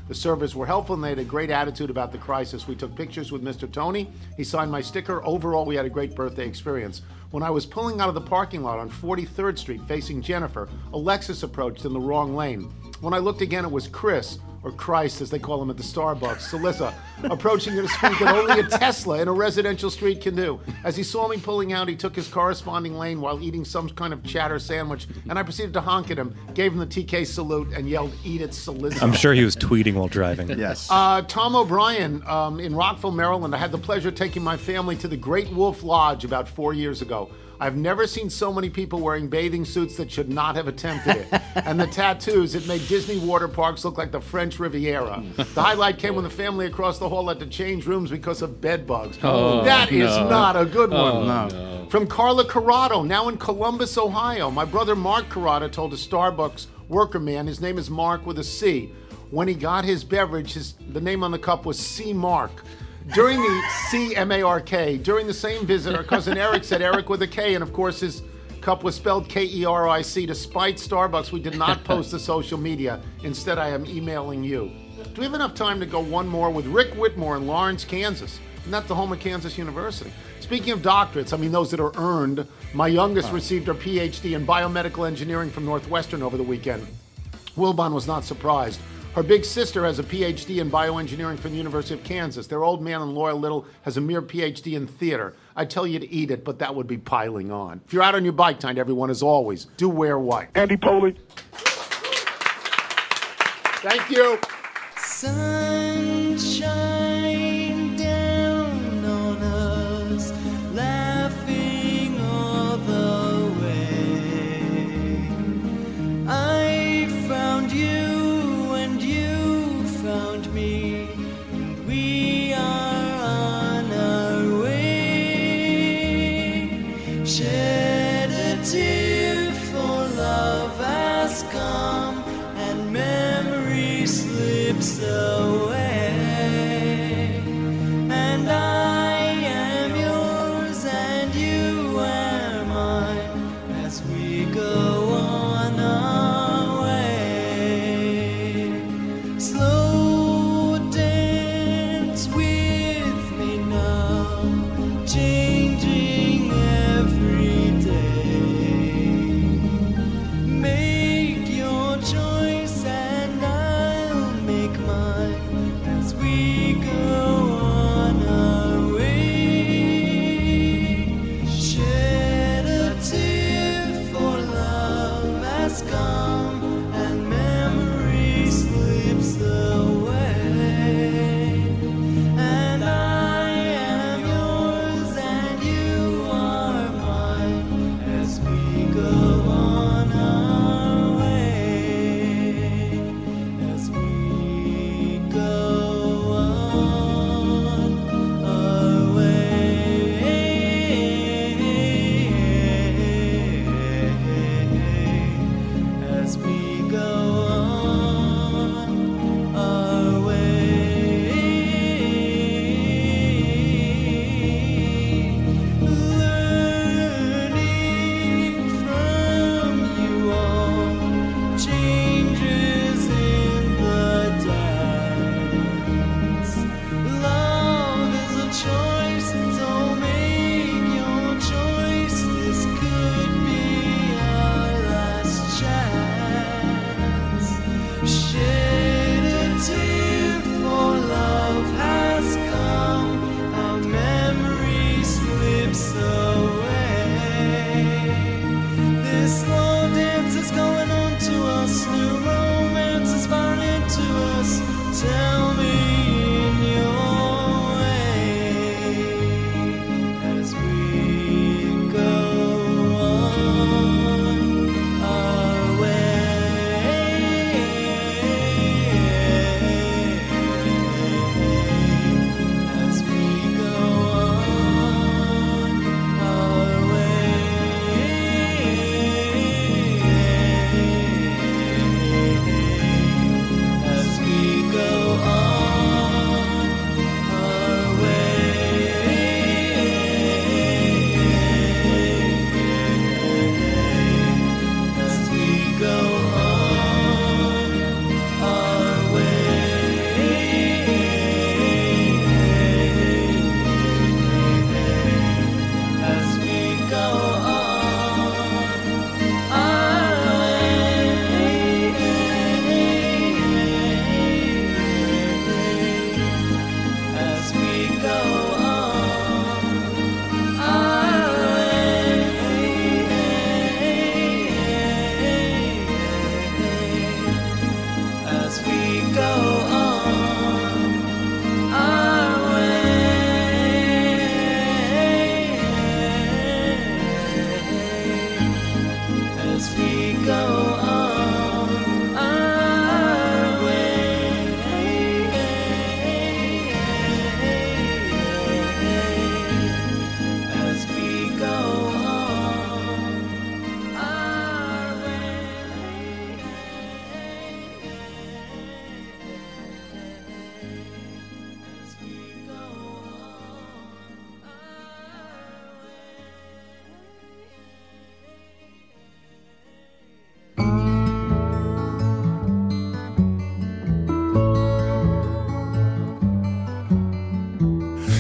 The servers were helpful and they had a great attitude about the crisis. We took pictures with Mister Tony. He signed my sticker. Overall, we had a great birthday experience. When I was pulling out of the parking lot on forty-third Street facing Jennifer, a Lexus approached in the wrong lane. When I looked again, it was Chris, or Christ as they call him at the Starbucks, Salissa, approaching at a speed that only a Tesla in a residential street can do. As he saw me pulling out, he took his corresponding lane while eating some kind of chatter sandwich, and I proceeded to honk at him, gave him the T K salute, and yelled, "Eat it, Salissa." I'm sure he was tweeting while driving. Yes. Uh, Tom O'Brien um, in Rockville, Maryland. I had the pleasure of taking my family to the Great Wolf Lodge about four years ago. I've never seen so many people wearing bathing suits that should not have attempted it. And the tattoos, it made Disney water parks look like the French Riviera. The highlight came when the family across the hall had to change rooms because of bed bugs. Oh, that is no. not a good one. Oh, no. From Carla Corrado, now in Columbus, Ohio. My brother Mark Corrado told a Starbucks worker man, his name is Mark with a C. When he got his beverage, his, the name on the cup was C Mark. During the C M A R K, during the same visit, our cousin Eric said Eric with a K, and of course his cup was spelled K E R I C. Despite Starbucks, we did not post to social media. Instead, I am emailing you. Do we have enough time to go one more with Rick Whitmore in Lawrence, Kansas? And that's the home of Kansas University. Speaking of doctorates, I mean those that are earned, my youngest received her P H D in biomedical engineering from Northwestern over the weekend. Wilbon was not surprised. Her big sister has a P H D in bioengineering from the University of Kansas. Their old man in Laura Little has a mere P H D in theater. I'd tell you to eat it, but that would be piling on. If you're out on your bike tonight, everyone, as always, do wear white. Andy Poley. Thank you. Sunshine down on us, laughing all the way. I found you and you found me, and we are on our way. Shed a tear for love has come, and memory slips away.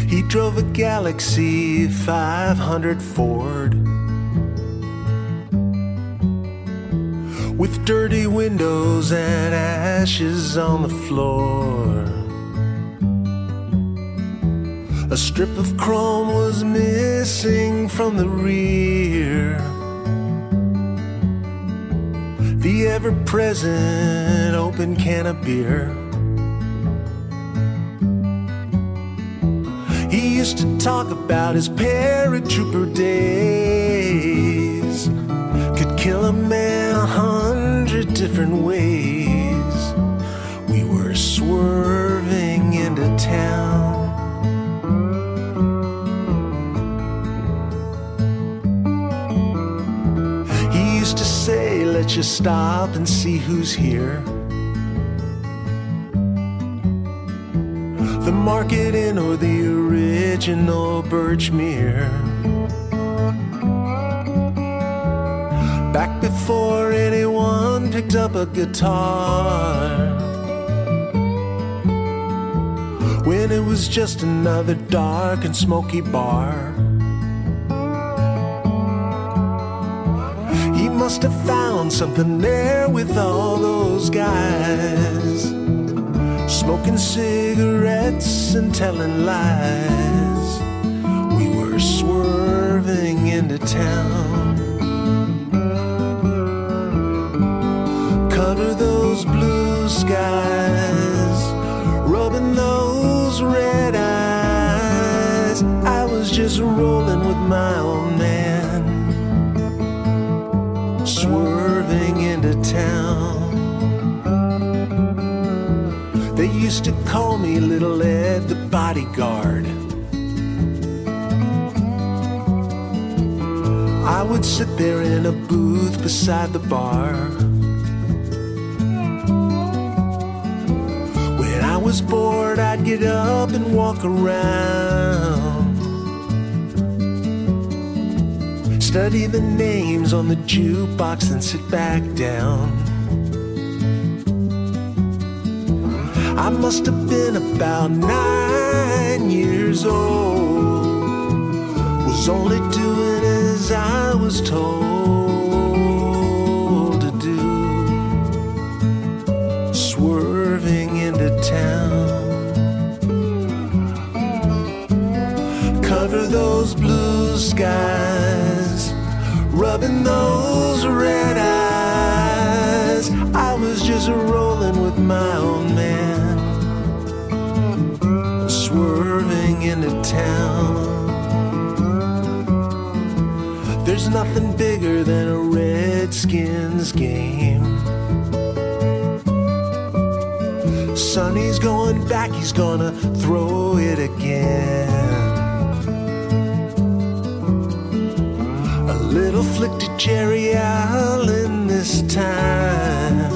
He drove a Galaxy five hundred Ford with dirty windows and ashes on the floor. A strip of chrome was missing from the rear. The ever-present open can of beer. He used to talk about his paratrooper days. Could kill a man a hundred different ways. We were swerving into town. He used to say, let's just stop and see who's here. The Market Inn or the original Birchmere. Back before anyone picked up a guitar, when it was just another dark and smoky bar. He must have found something there with all those guys, smoking cigarettes and telling lies. We were swerving into town. Cover those blue skies, rubbing those red eyes. I was just rolling with my old man, swerving into town. They used to call me Little Ed the bodyguard. I would sit there in a booth beside the bar. When I was bored, I'd get up and walk around, study the names on the jukebox, then sit back down. I must have been about nine years old, was only doing as I was told to do, swerving into town. Cover those blue skies, rubbing those red eyes. I was just rolling with my old man, swerving into town. There's nothing bigger than a Redskins game. Sonny's going back, he's gonna throw it again. A little flick to Jerry Allen this time.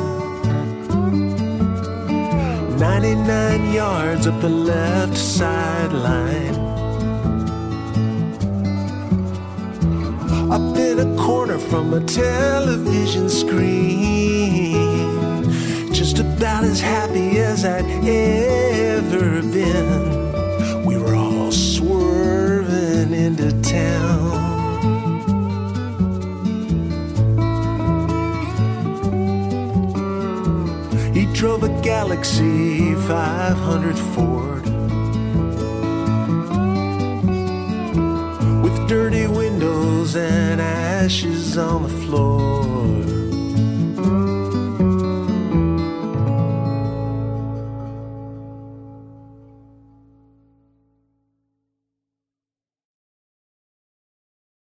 ninety-nine yards up the left sideline. Up in a corner from a television screen, just about as happy as I'd ever been. We were all swerving into town. He drove a Galaxy five hundred Ford with dirty windows and ashes on the floor.